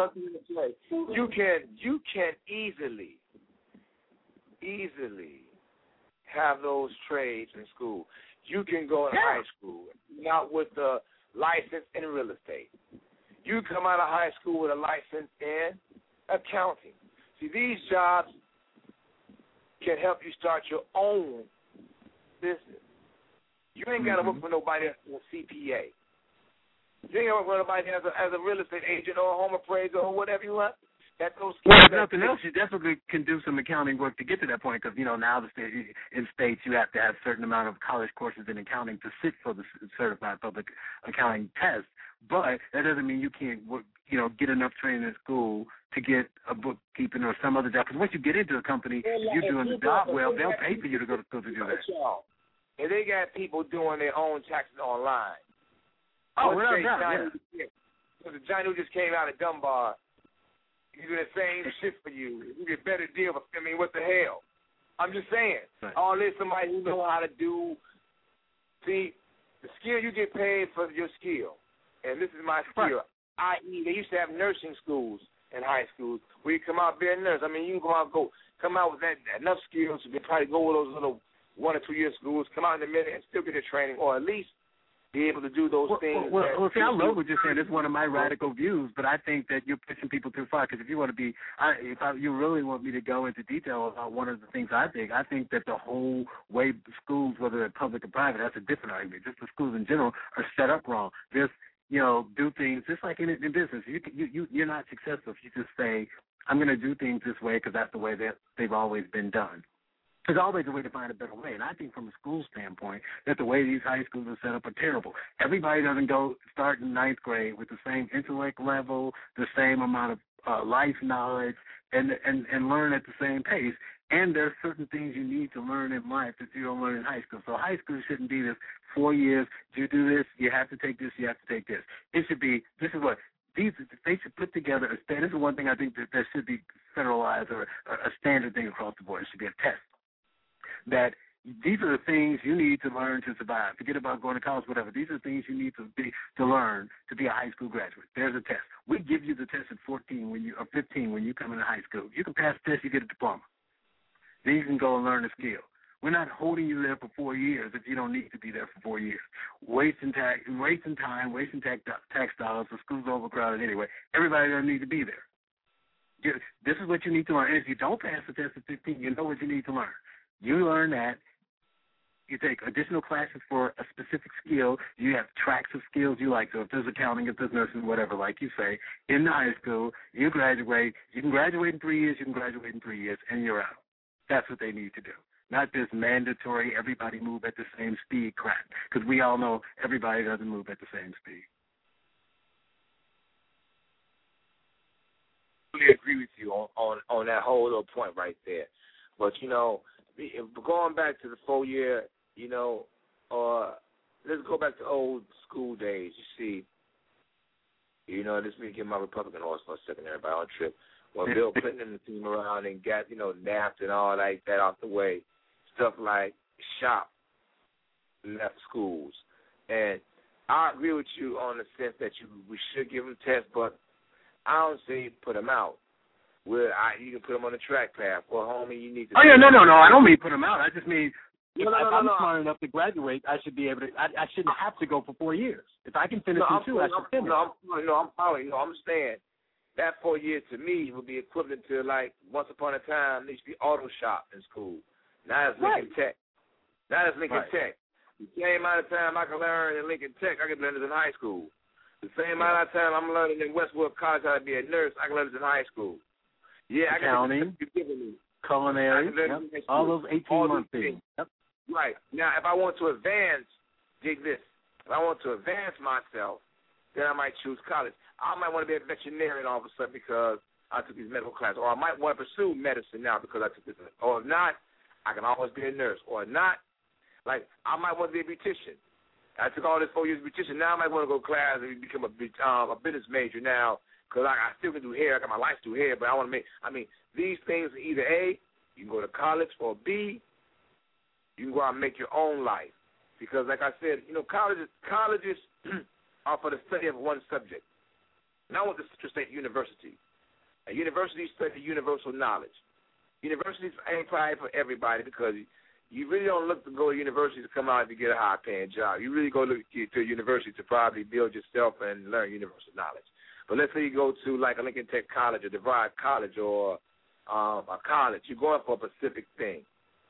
Speaker 12: You can you can easily easily have those trades in school. You can go to yeah. high school not with a license in real estate. You come out of high school with a license in accounting. See, these jobs can help you start your own business. You ain't got to
Speaker 2: mm-hmm.
Speaker 12: work for nobody as a C P A. You ain't got to work for nobody as a, as a real estate agent or a home appraiser or whatever you want. That those
Speaker 2: well, if nothing else, you definitely can do some accounting work to get to that point because, you know, now the state, in states you have to have a certain amount of college courses in accounting to sit for the certified public accounting test. But that doesn't mean you can't, you know, get enough training in school to get a bookkeeping or some other job. Because once you get into a company, if you're doing the job well, they'll pay for you to go to school to do that.
Speaker 12: And they got people doing their own taxes online.
Speaker 2: Oh, well, yeah, Johnny,
Speaker 12: yeah. So the Johnny who just came out of Dunbar, he do the same shit for you. You get a better deal. I mean, what the hell? I'm just saying. Right. All this somebody who know how to do. See, the skill you get paid for your skill. And this is my skill. Right. that is, they used to have nursing schools in high schools where you come out being a nurse. I mean, you can come out go come out with that enough skills to probably go with those little one or two year schools, come out in the minute and still get a training, or at least be able to do those
Speaker 2: well,
Speaker 12: things.
Speaker 2: Well, well, well see, I love what you're saying. It's one of my radical views, but I think that you're pushing people too far. Because if you want to be, I, if I, you really want me to go into detail about one of the things I think, I think that the whole way schools, whether they're public or private, that's a different argument. Just the schools in general are set up wrong. Just, you know, do things just like in, in business. You, you, you, you're not successful if you just say, I'm going to do things this way because that's the way that they've always been done. There's always a way to find a better way. And I think from a school standpoint that the way these high schools are set up are terrible. Everybody doesn't go start in ninth grade with the same intellect level, the same amount of uh, life knowledge, and, and, and learn at the same pace. And there are certain things you need to learn in life that you don't learn in high school. So high school shouldn't be this four years, you do this, you have to take this, you have to take this. It should be, this is what, these they should put together a standard. This is one thing I think that, that should be federalized or, or a standard thing across the board. It should be a test. That these are the things you need to learn to survive. Forget about going to college, whatever. These are the things you need to be to learn to be a high school graduate. There's a test. We give you the test at fourteen when you or fifteen when you come into high school. You can pass the test, you get a diploma. Then you can go and learn a skill. We're not holding you there for four years if you don't need to be there for four years. Wasting tax, wasting time, wasting tax, tax dollars. The school's overcrowded anyway. Everybody doesn't need to be there. You, this is what you need to learn. And if you don't pass the test at fifteen, you know what you need to learn. You learn that. You take additional classes for a specific skill. You have tracks of skills you like. So if there's accounting, if there's nursing, whatever, like you say, in high school, you graduate. You can graduate in three years. You can graduate in three years, and you're out. That's what they need to do. Not this mandatory everybody move at the same speed crap, because we all know everybody doesn't move at the same speed.
Speaker 12: I really agree with you on, on, on that whole little point right there. But, you know, going back to the four-year, you know, uh, let's go back to old school days. You see, you know, this week get my Republican horse for a second, everybody on trip. When Bill Clinton and the team around and got, you know, napped and all like that out the way, stuff like shop left schools. And I agree with you on the sense that you we should give them tests, but I don't say put them out. Where I, you can put them on the track path. Well, homie, you need to.
Speaker 2: Oh yeah, no, no, no. I don't mean put them out. I just mean
Speaker 12: no, no,
Speaker 2: if
Speaker 12: no,
Speaker 2: I'm
Speaker 12: no,
Speaker 2: smart enough to graduate, I should be able to. I, I shouldn't have to go for four years. If I can finish
Speaker 12: no,
Speaker 2: in
Speaker 12: I'm,
Speaker 2: two, I should
Speaker 12: I'm,
Speaker 2: finish.
Speaker 12: No, I'm, no, I'm following. No, I'm saying that four years to me would be equivalent to like once upon a time there used to be auto shop in school. Now it's Lincoln
Speaker 2: Right.
Speaker 12: Tech. Now it's Lincoln
Speaker 2: Right.
Speaker 12: Tech. The same amount of time I can learn in Lincoln Tech, I can learn this in high school. The same amount of time I'm learning in Westwood College how to be a nurse, I can learn this in high school. Yeah,
Speaker 2: Accounting,
Speaker 12: I got me.
Speaker 2: culinary,
Speaker 12: I can learn
Speaker 2: yep.
Speaker 12: this in high
Speaker 2: all
Speaker 12: school.
Speaker 2: those eighteen
Speaker 12: All
Speaker 2: month
Speaker 12: these
Speaker 2: things. Yep.
Speaker 12: Right. Now, if I want to advance, dig this. If I want to advance myself, then I might choose college. I might want to be a veterinarian all of a sudden because I took these medical classes. Or I might want to pursue medicine now because I took this. Or if not, I can always be a nurse. Or if not, like, I might want to be a beautician. I took all this four years of beautician. Now I might want to go class and become a, um, a business major now because I, I still can do hair. I got my life to do hair, but I want to make, I mean, these things are either A, you can go to college, or B, you can go out and make your own life. Because, like I said, you know, colleges, colleges are for the study of one subject. And I went to Citrus State University. A university study universal knowledge. Universities ain't probably for everybody because you really don't look to go to university to come out to get a high-paying job. You really go look to a university to probably build yourself and learn universal knowledge. But let's say you go to, like, a Lincoln Tech College or DeVry College or um, a college. You're going for a specific thing.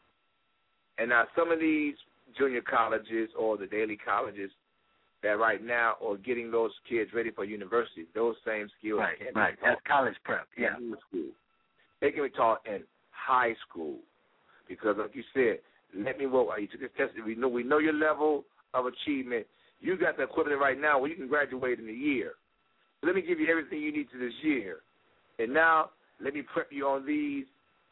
Speaker 12: And now some of these junior colleges or the daily colleges that right now are getting those kids ready for university, those same skills
Speaker 2: Right,
Speaker 12: can
Speaker 2: right.
Speaker 12: be taught
Speaker 2: That's college prep. Yeah.
Speaker 12: in school. They can be taught in high school because, like you said, let me work. You took this test. We know we know your level of achievement. You got the equipment right now where you can graduate in a year. Let me give you everything you need to this year, and now let me prep you on these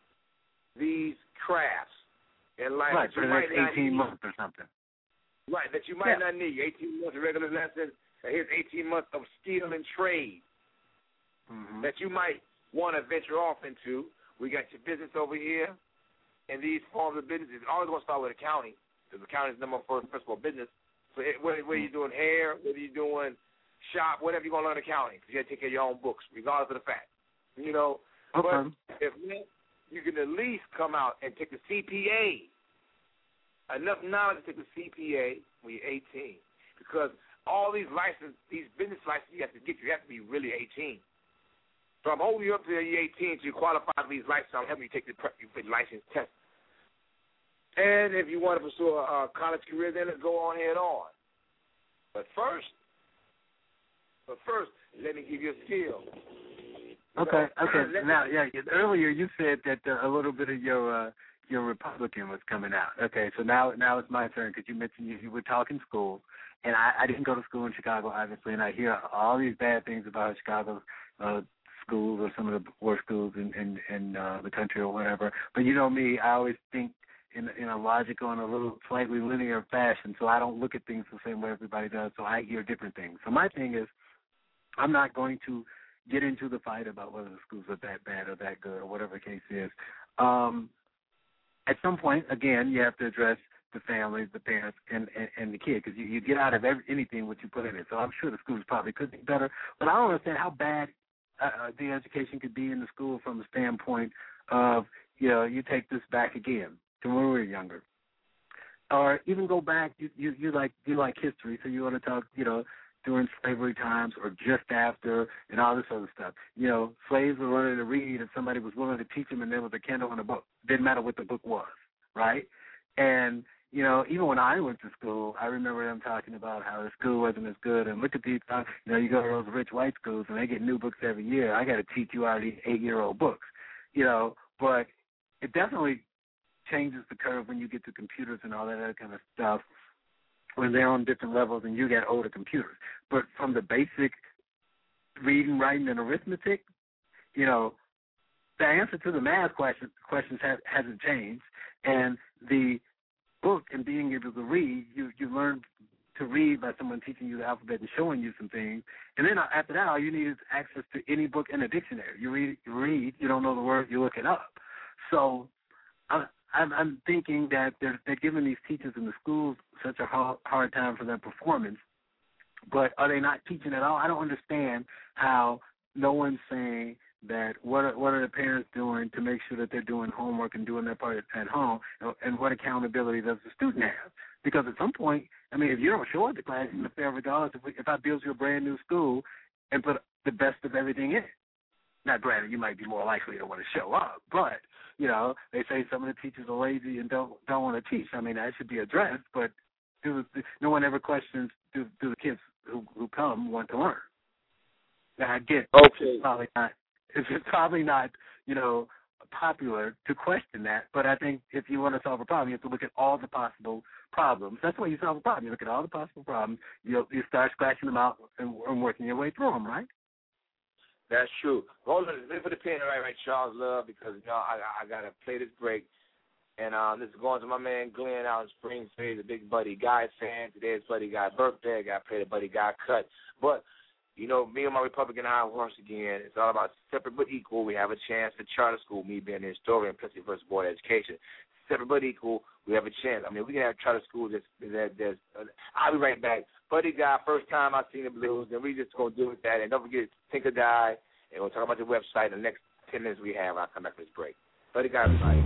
Speaker 12: these crafts in life.
Speaker 2: Right,
Speaker 12: that
Speaker 2: for
Speaker 12: you
Speaker 2: the
Speaker 12: might
Speaker 2: next
Speaker 12: not
Speaker 2: eighteen
Speaker 12: need.
Speaker 2: months or something.
Speaker 12: Right, that you might
Speaker 2: Yeah.
Speaker 12: not need. eighteen months of regular lessons, and here's eighteen months of skill and trade
Speaker 2: Mm-hmm.
Speaker 12: that you might want to venture off into. We got your business over here, and these forms of business is always going to start with accounting, because accounting is number one principle of business. So it, whether, whether you're doing hair, whether you're doing shop, whatever, you're going to learn accounting, because you got to take care of your own books, regardless of the fact. You know,
Speaker 2: Okay.
Speaker 12: but if you can at least come out and take the C P A, enough knowledge to take the C P A when you're eighteen, because all these licenses, these business licenses you have to get, you have to be really eighteen. So I'm holding you up to you're eighteen to qualify for these licenses. I'm helping you take the prep, you the license test. And if you want to pursue a, a college career, then let's go on head on. But first, but first, let me give you a skill. You
Speaker 2: Okay,
Speaker 12: know,
Speaker 2: okay.
Speaker 12: let me-
Speaker 2: Now, yeah, earlier you said that uh, a little bit of your uh, your Republican was coming out. Okay, so now now it's my turn because you mentioned you, you were talking school, and I, I didn't go to school in Chicago, obviously, and I hear all these bad things about Chicago uh, schools or some of the worst schools in in, in uh, the country or whatever. But you know me, I always think in in a logical and a little slightly linear fashion, so I don't look at things the same way everybody does. So I hear different things. So my thing is, I'm not going to get into the fight about whether the schools are that bad or that good or whatever the case is. Um, at some point, again, you have to address the families, the parents, and, and, and the kid, because you, you get out of every, anything what you put in it. So I'm sure the schools probably could be better, but I don't understand how bad uh, the education could be in the school from the standpoint of, you know, you take this back again to when we were younger. or even go back. You you, you like you like history, so you want to talk, you know, during slavery times or just after, and all this other stuff. You know, slaves were learning to read, and somebody was willing to teach them, and there was a Kindle and a book. Didn't matter what the book was, right? And you know, even when I went to school, I remember them talking about how the school wasn't as good. And look at these, uh, you know, you go to those rich white schools and they get new books every year. I got to teach you out of these eight-year-old books, you know. But it definitely changes the curve when you get to computers and all that other kind of stuff, when they're on different levels and you get older computers. But from the basic reading, writing, and arithmetic, you know, the answer to the math question, questions has, hasn't changed. And the book and being able to read, you you learn to read by someone teaching you the alphabet and showing you some things. And then after that, all you need is access to any book in a dictionary. You read, you read, you don't know the word, you look it up. So I, I'm, I'm thinking that they're, they're giving these teachers in the schools such a hard, hard time for their performance, but are they not teaching at all? I don't understand how no one's saying that what are, what are the parents doing to make sure that they're doing homework and doing their part at home, and what accountability does the student have? Because at some point, I mean, if you don't show up to class, it's fair regardless. If, we, if I build you a brand new school and put the best of everything in it, not granted, you might be more likely to want to show up, but, you know, they say some of the teachers are lazy and don't don't want to teach. I mean, that should be addressed, but do, no one ever questions, do, do the kids who, who come want to learn? Now, I get
Speaker 12: okay.
Speaker 2: It's probably not It's probably not, you know, popular to question that, but I think if you want to solve a problem, you have to look at all the possible problems. That's the way you solve a problem. You look at all the possible problems, you you start scratching them out and, and working your way through them, right?
Speaker 12: That's true. Hold on, let me put a pin right, right, Charles Love, because you know I I gotta play this break, and um, this is going to my man Glenn out in Springfield, the big Buddy Guy fan. Today's Buddy Guy birthday. I gotta play the Buddy Guy cut, but. You know, me and my Republican high horse again, it's all about separate but equal. We have a chance for charter school, me being a historian, Plessy versus Board of Education. Separate but equal, we have a chance. I mean, we can have charter schools. That's, that, that's, uh, I'll be right back. Buddy Guy, first time I've seen the blues, and we just going to do with that. And don't forget, Think or Die, and we'll talk about the website in the next ten minutes we have. I'll come back for this break. Buddy Guy, everybody.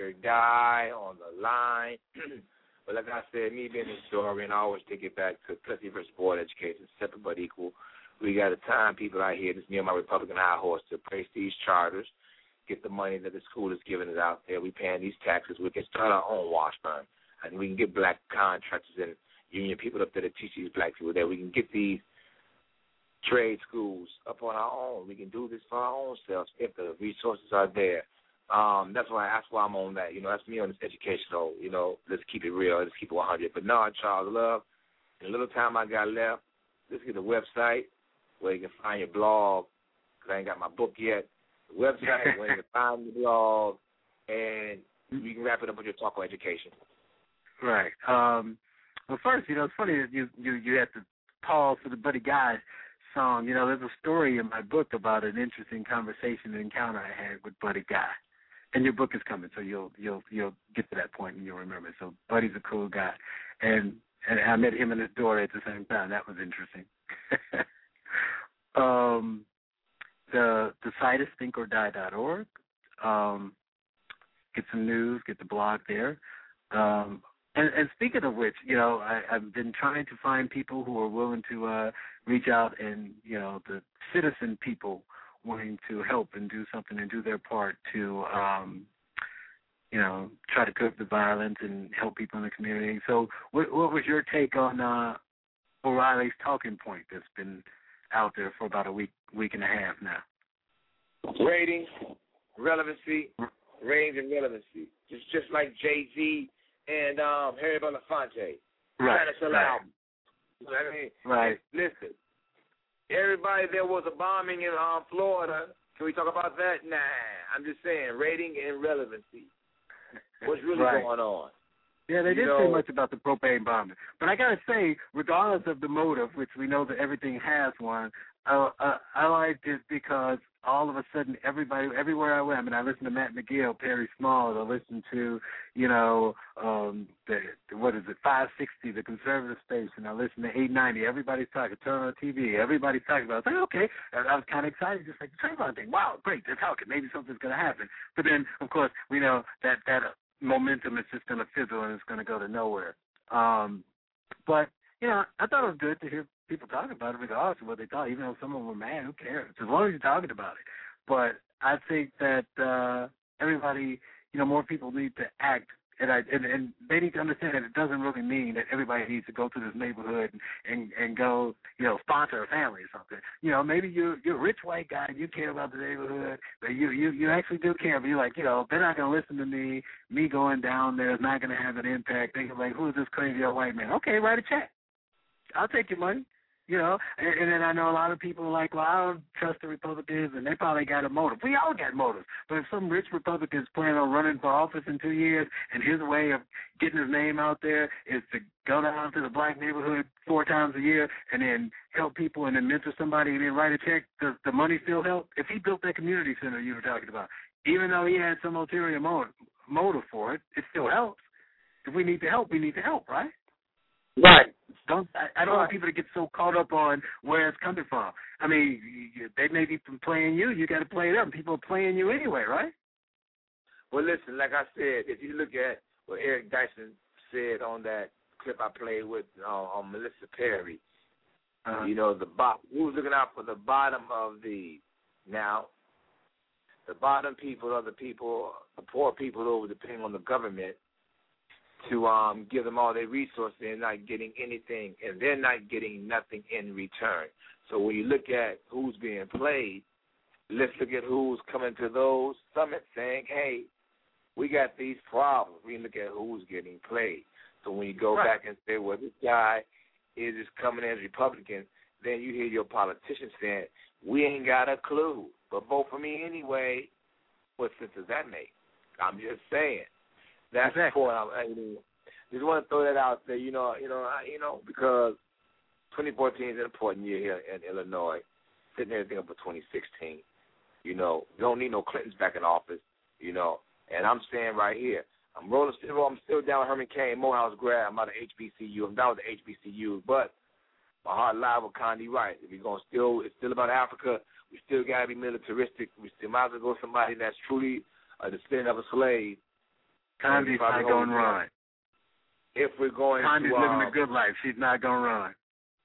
Speaker 12: or die on the line. But like I said, me being a historian, I always take it back to Plessy versus Board education, separate but equal. We got to time people out here, this is me on my Republican high horse, to praise these charters, get the money that the school is giving us out there. We paying these taxes. We can start our own Washburn, and we can get black contractors and union people up there to teach these black people there. We can get these trade schools up on our own. We can do this for our own selves if the resources are there. Um, that's why that's why I'm on that. You know, that's me on this educational. You know, let's keep it real. Let's keep it one hundred. But no, Charles Love. In the little time I got left, let's get the website where you can find your blog. Cause I ain't got my book yet. The website where you can find the blog, and we can wrap it up with your talk on education.
Speaker 2: Right. Um, well, first, you know, it's funny that you you you had to pause for the Buddy Guy song. You know, there's a story in my book about an interesting conversation and encounter I had with Buddy Guy. And your book is coming, so you'll you'll you'll get to that point and you'll remember. So Buddy's a cool guy, and and I met him and his daughter at the same time. That was interesting. um, the the site is think or die dot org. Um, get some news, get the blog there. Um, and, and speaking of which, you know, I, I've been trying to find people who are willing to uh, reach out and, you know, the citizen people wanting to help and do something and do their part to, um, you know, try to curb the violence and help people in the community. So what, what was your take on uh, O'Reilly's talking point that's been out there for about a week, week and a half now?
Speaker 12: Ratings, relevancy, ratings and relevancy. Just just like Jay-Z and um, Harry Belafonte.
Speaker 2: Right,
Speaker 12: Trying to sell
Speaker 2: right.
Speaker 12: albums. You know what I mean?
Speaker 2: Right.
Speaker 12: Listen. Everybody, there was a bombing in um, Florida. Can we talk about that? Nah. I'm just saying, rating and relevancy. What's really
Speaker 2: right.
Speaker 12: going on?
Speaker 2: Yeah, they
Speaker 12: you
Speaker 2: didn't
Speaker 12: know,
Speaker 2: say much about the propane bombing. But I got to say, regardless of the motive, which we know that everything has one, uh, uh, I liked it because all of a sudden everybody, everywhere I went, I mean, I listened to Matt McGill, Perry Smalls, I listened to, you know, um, the, what is it, five sixty, the conservative station, I listened to eight ninety, everybody's talking, turn on T V, everybody's talking about it. I was like, okay, and I was kind of excited, just like the Trayvon thing. Wow, great, they're talking, maybe something's going to happen. But then, of course, we know that that uh, momentum is just going to fizzle and it's going to go to nowhere. Um, but, you know, I thought it was good to hear people talking about it regardless of what they thought, even though some of them were mad, who cares? As long as you're talking about it. But I think that uh, everybody, you know, more people need to act, and, I, and and they need to understand that it doesn't really mean that everybody needs to go to this neighborhood and, and, and go, you know, sponsor a family or something. You know, maybe you're, you're a rich white guy and you care about the neighborhood, but you, you, you actually do care, but you're like, you know, they're not going to listen to me. Me going down there is not going to have an impact. They're like, who is this crazy old white man? Okay, write a check. I'll take your money. You know, and, and then I know a lot of people are like, well, I don't trust the Republicans, and they probably got a motive. We all got motives. But if some rich Republicans plan on running for office in two years, and his way of getting his name out there is to go down to the black neighborhood four times a year and then help people and then mentor somebody and then write a check, does the money still help? If he built that community center you were talking about, even though he had some ulterior motive, motive for it, it still helps. If we need to help, we need to help, right?
Speaker 12: Right.
Speaker 2: Don't I, I don't want people to get so caught up on where it's coming from. I mean, you, they may be playing you. You got to play them. People are playing you anyway, right?
Speaker 12: Well, listen, like I said, if you look at what Eric Dyson said on that clip I played with uh, on Melissa Perry, uh-huh. you know, the bo- we was looking out for the bottom of the now. The bottom people are the people, the poor people who are depending on the government to um, give them all their resources and not getting anything, and they're not getting nothing in return. So when you look at who's being played, let's look at who's coming to those summits saying, hey, we got these problems. We look at who's getting played. So when you go right. back and say, well, this guy is just coming as Republican, then you hear your politicians saying, we ain't got a clue, but vote for me anyway. What sense does that make? I'm just saying. That's the point. I mean, just want to throw that out there, you know, you know, I, you know, because twenty fourteen is an important year here in Illinois. Setting everything up for twenty sixteen. You know, we don't need no Clintons back in office. You know, and I'm saying right here, I'm rolling still. I'm still down with Herman Cain, Morehouse grad. I'm out of H B C U. I'm down with the H B C U, but my heart live with Condi Rice. If we're gonna still, it's still about Africa. We still gotta be militaristic. We still might as well go somebody that's truly a descendant of a slave.
Speaker 2: Condi's not going to run.
Speaker 12: If we're going
Speaker 2: Condi's
Speaker 12: to...
Speaker 2: living
Speaker 12: uh,
Speaker 2: a good life. She's not going to run.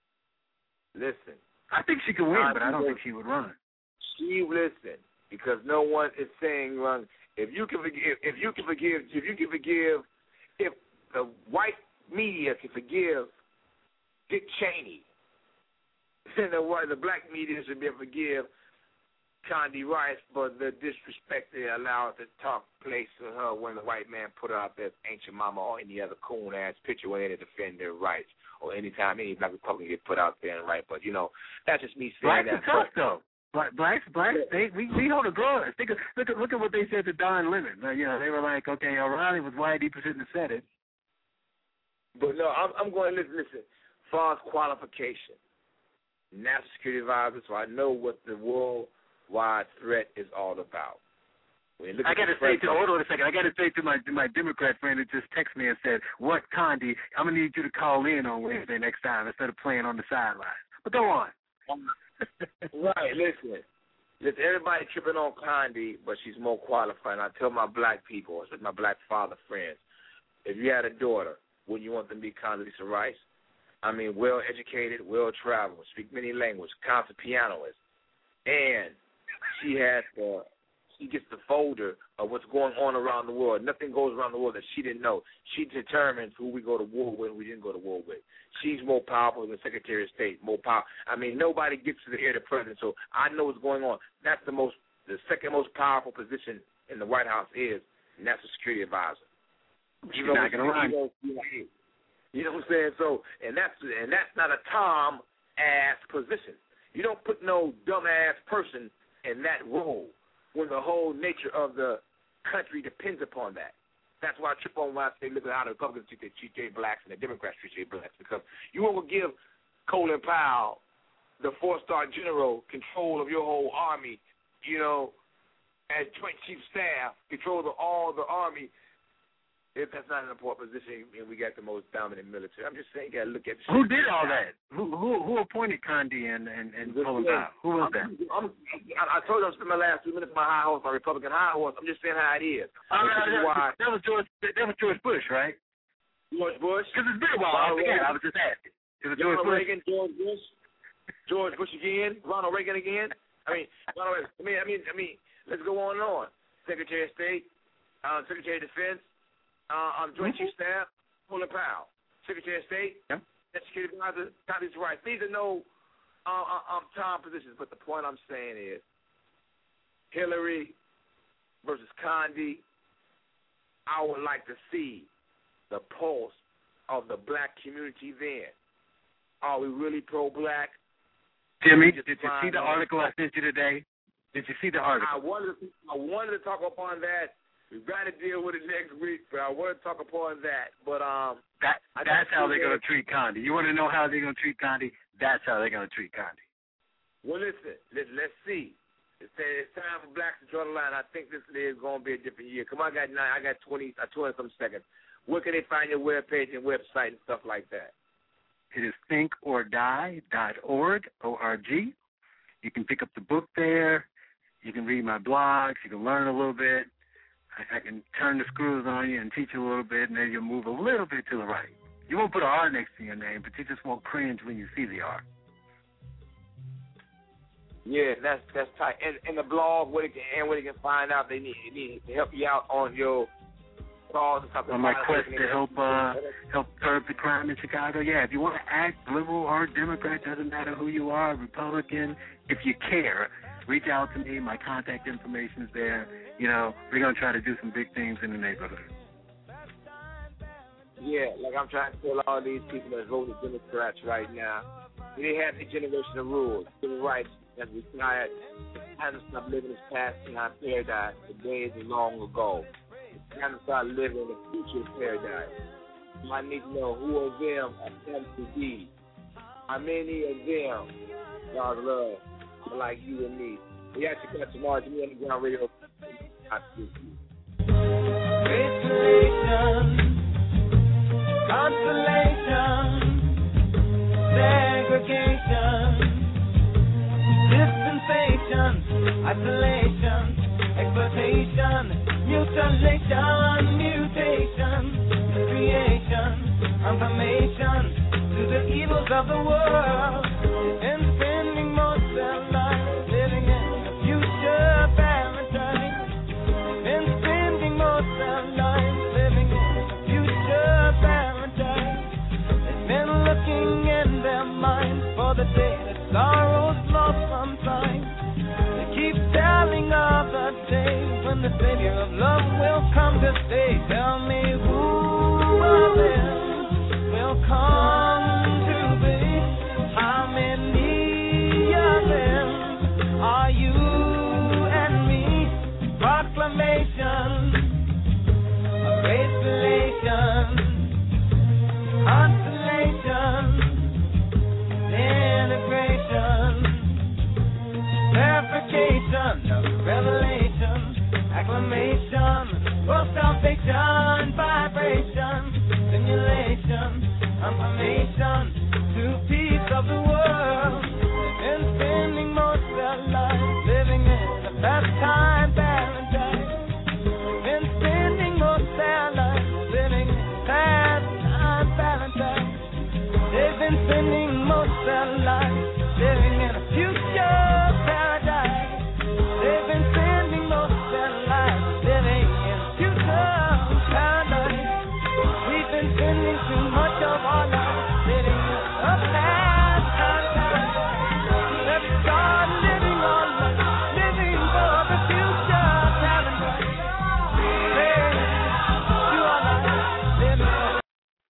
Speaker 12: Listen.
Speaker 2: I think she can win,
Speaker 12: Condi
Speaker 2: but I don't
Speaker 12: will-
Speaker 2: think she would run.
Speaker 12: She listen, because no one is saying run. If you can forgive, if you can forgive, if you can forgive, if the white media can forgive Dick Cheney, then the white, the black media should be able to forgive Condi Rice for the disrespect they allowed to talk place with her when the white man put her out there as ancient mama or any other coon ass picture when they defend their rights, or anytime any black Republican get put out there and right. But you know, that's just me saying
Speaker 2: Blacks
Speaker 12: that.
Speaker 2: are tough though. Black, blacks, blacks, they we we hold a grudge. Think of, look at look at what they said to Don Lemon. Uh, you know, they were like, okay, O'Reilly was white, he shouldn't have said it.
Speaker 12: But no, I'm, I'm going to listen. Listen, as far as qualification, national security advisor, so I know what the worldwide threat is all about. When you look
Speaker 2: I
Speaker 12: at
Speaker 2: got to
Speaker 12: the
Speaker 2: say
Speaker 12: threat-
Speaker 2: to hold on a second. I got to say to my to my Democrat friend who just texted me and said, "What, Condi? I'm gonna need you to call in on Wednesday next time instead of playing on the sideline." But go on.
Speaker 12: Right, listen. Listen, everybody tripping on Condi, but she's more qualified. And I tell my black people, especially my black father friends, if you had a daughter, wouldn't you want them to be Condoleezza Rice? I mean, well-educated, well-traveled, speak many languages, concert pianist. And she has the, she gets the folder of what's going on around the world. Nothing goes around the world that she didn't know. She determines who we go to war with and who we didn't go to war with. She's more powerful than the Secretary of State, more power. I mean, nobody gets to the ear of the president, so I know what's going on. That's the most, the second most powerful position in the White House is National Security Advisor.
Speaker 2: She's not going to run.
Speaker 12: You know what I'm saying? So, and that's and that's not a Tom ass position. You don't put no dumb ass person in that role when the whole nature of the country depends upon that. That's why I trip on when I say look at how the Republicans treat their, treat their blacks and the Democrats treat their blacks, because you won't give Colin Powell, the four-star general, control of your whole army, you know, as Joint Chief Staff, control of all the army. If that's not an important position, and we got the most dominant military. I'm just saying, you got to look at the
Speaker 2: Who did all that? Who who, who appointed Condi and and, and Colin Powell? Who was that?
Speaker 12: I'm, I, I told you I spent my last two minutes on my high horse, my Republican high horse. I'm just saying how it is.
Speaker 2: Uh,
Speaker 12: This is
Speaker 2: that,
Speaker 12: why
Speaker 2: that was George. That was George Bush, right?
Speaker 12: George Bush.
Speaker 2: Because it's been a while. I forget. I was just asking. Is it George
Speaker 12: Ronald
Speaker 2: Bush?
Speaker 12: Reagan, George Bush, George Bush again, Ronald Reagan again. I mean, Ronald Reagan. I mean, I mean, I mean. Let's go on and on. Secretary of State, uh, Secretary of Defense. Uh, um, Joint Chief Staff, Colin Powell, Secretary of State,
Speaker 2: yep.
Speaker 12: Secretary Advisor, Condoleezza Rice. These are no uh, uh, um, time positions, but the point I'm saying is Hillary versus Condi, I would like to see the pulse of the black community then. Are we really pro-black?
Speaker 2: Jimmy, did you see the article I sent you today? Did you see the article?
Speaker 12: I wanted to, I wanted to talk upon that. We've got to deal with it next week, but I want to talk upon that. But um,
Speaker 2: that that's how they're going to treat Condi. You want to know how they're going to treat Condi? That's how they're going to treat Condi.
Speaker 12: Well, listen, let's, let's see. It's, it's time for blacks to draw the line. I think this is going to be a different year. Come on, I got nine, I got twenty, uh, twenty some seconds. Where can they find your webpage and website and stuff like that?
Speaker 2: It is think or die dot org, O R G. You can pick up the book there. You can read my blogs. You can learn a little bit. I can turn the screws on you and teach you a little bit, and then you'll move a little bit to the right. You won't put an R next to your name, but you just won't cringe when you see the R.
Speaker 12: Yeah, that's that's tight. And, and the blog, where they can and where they can find out they need, they need to help you out on your cause and stuff.
Speaker 2: On my quest to help uh, help curb the crime in Chicago. Yeah, if you want to act liberal or Democrat, doesn't matter who you are, Republican. If you care, reach out to me. My contact information is there. You know, we're going to try to do some big things in the neighborhood.
Speaker 12: Yeah, like I'm trying to tell all these people that voted Democrats right now, they have a generation of rules, civil rights that's retired. It's time to stop living this past behind paradise. The days are long ago. It's time to start living in the future paradise. So I need to know who of them attempt to be. How many of them God love are like you and me. We actually got tomorrow to me on the ground radio. I see you.
Speaker 4: Isolation, consolation, segregation, dispensation, isolation, exploitation, mutilation, mutation. reconciliation, confirmation to the evils of the world. And spending most of their lives living in a future paradise. And spending most of their lives living in a future paradise. They've been looking in their minds for the day that sorrow's lost sometime. They keep telling of the day when the Savior of love will come to stay. Tell me who of them will come to be? How many of them are you and me? Proclamation of grace relation, consolation, integration, verification of revelation, acclamation, world salvation, vibration, simulation, confirmation to peace of the world. And spending most of their lives living in a pastime paradise. And spending most of their lives living in a pastime paradise. They've been spending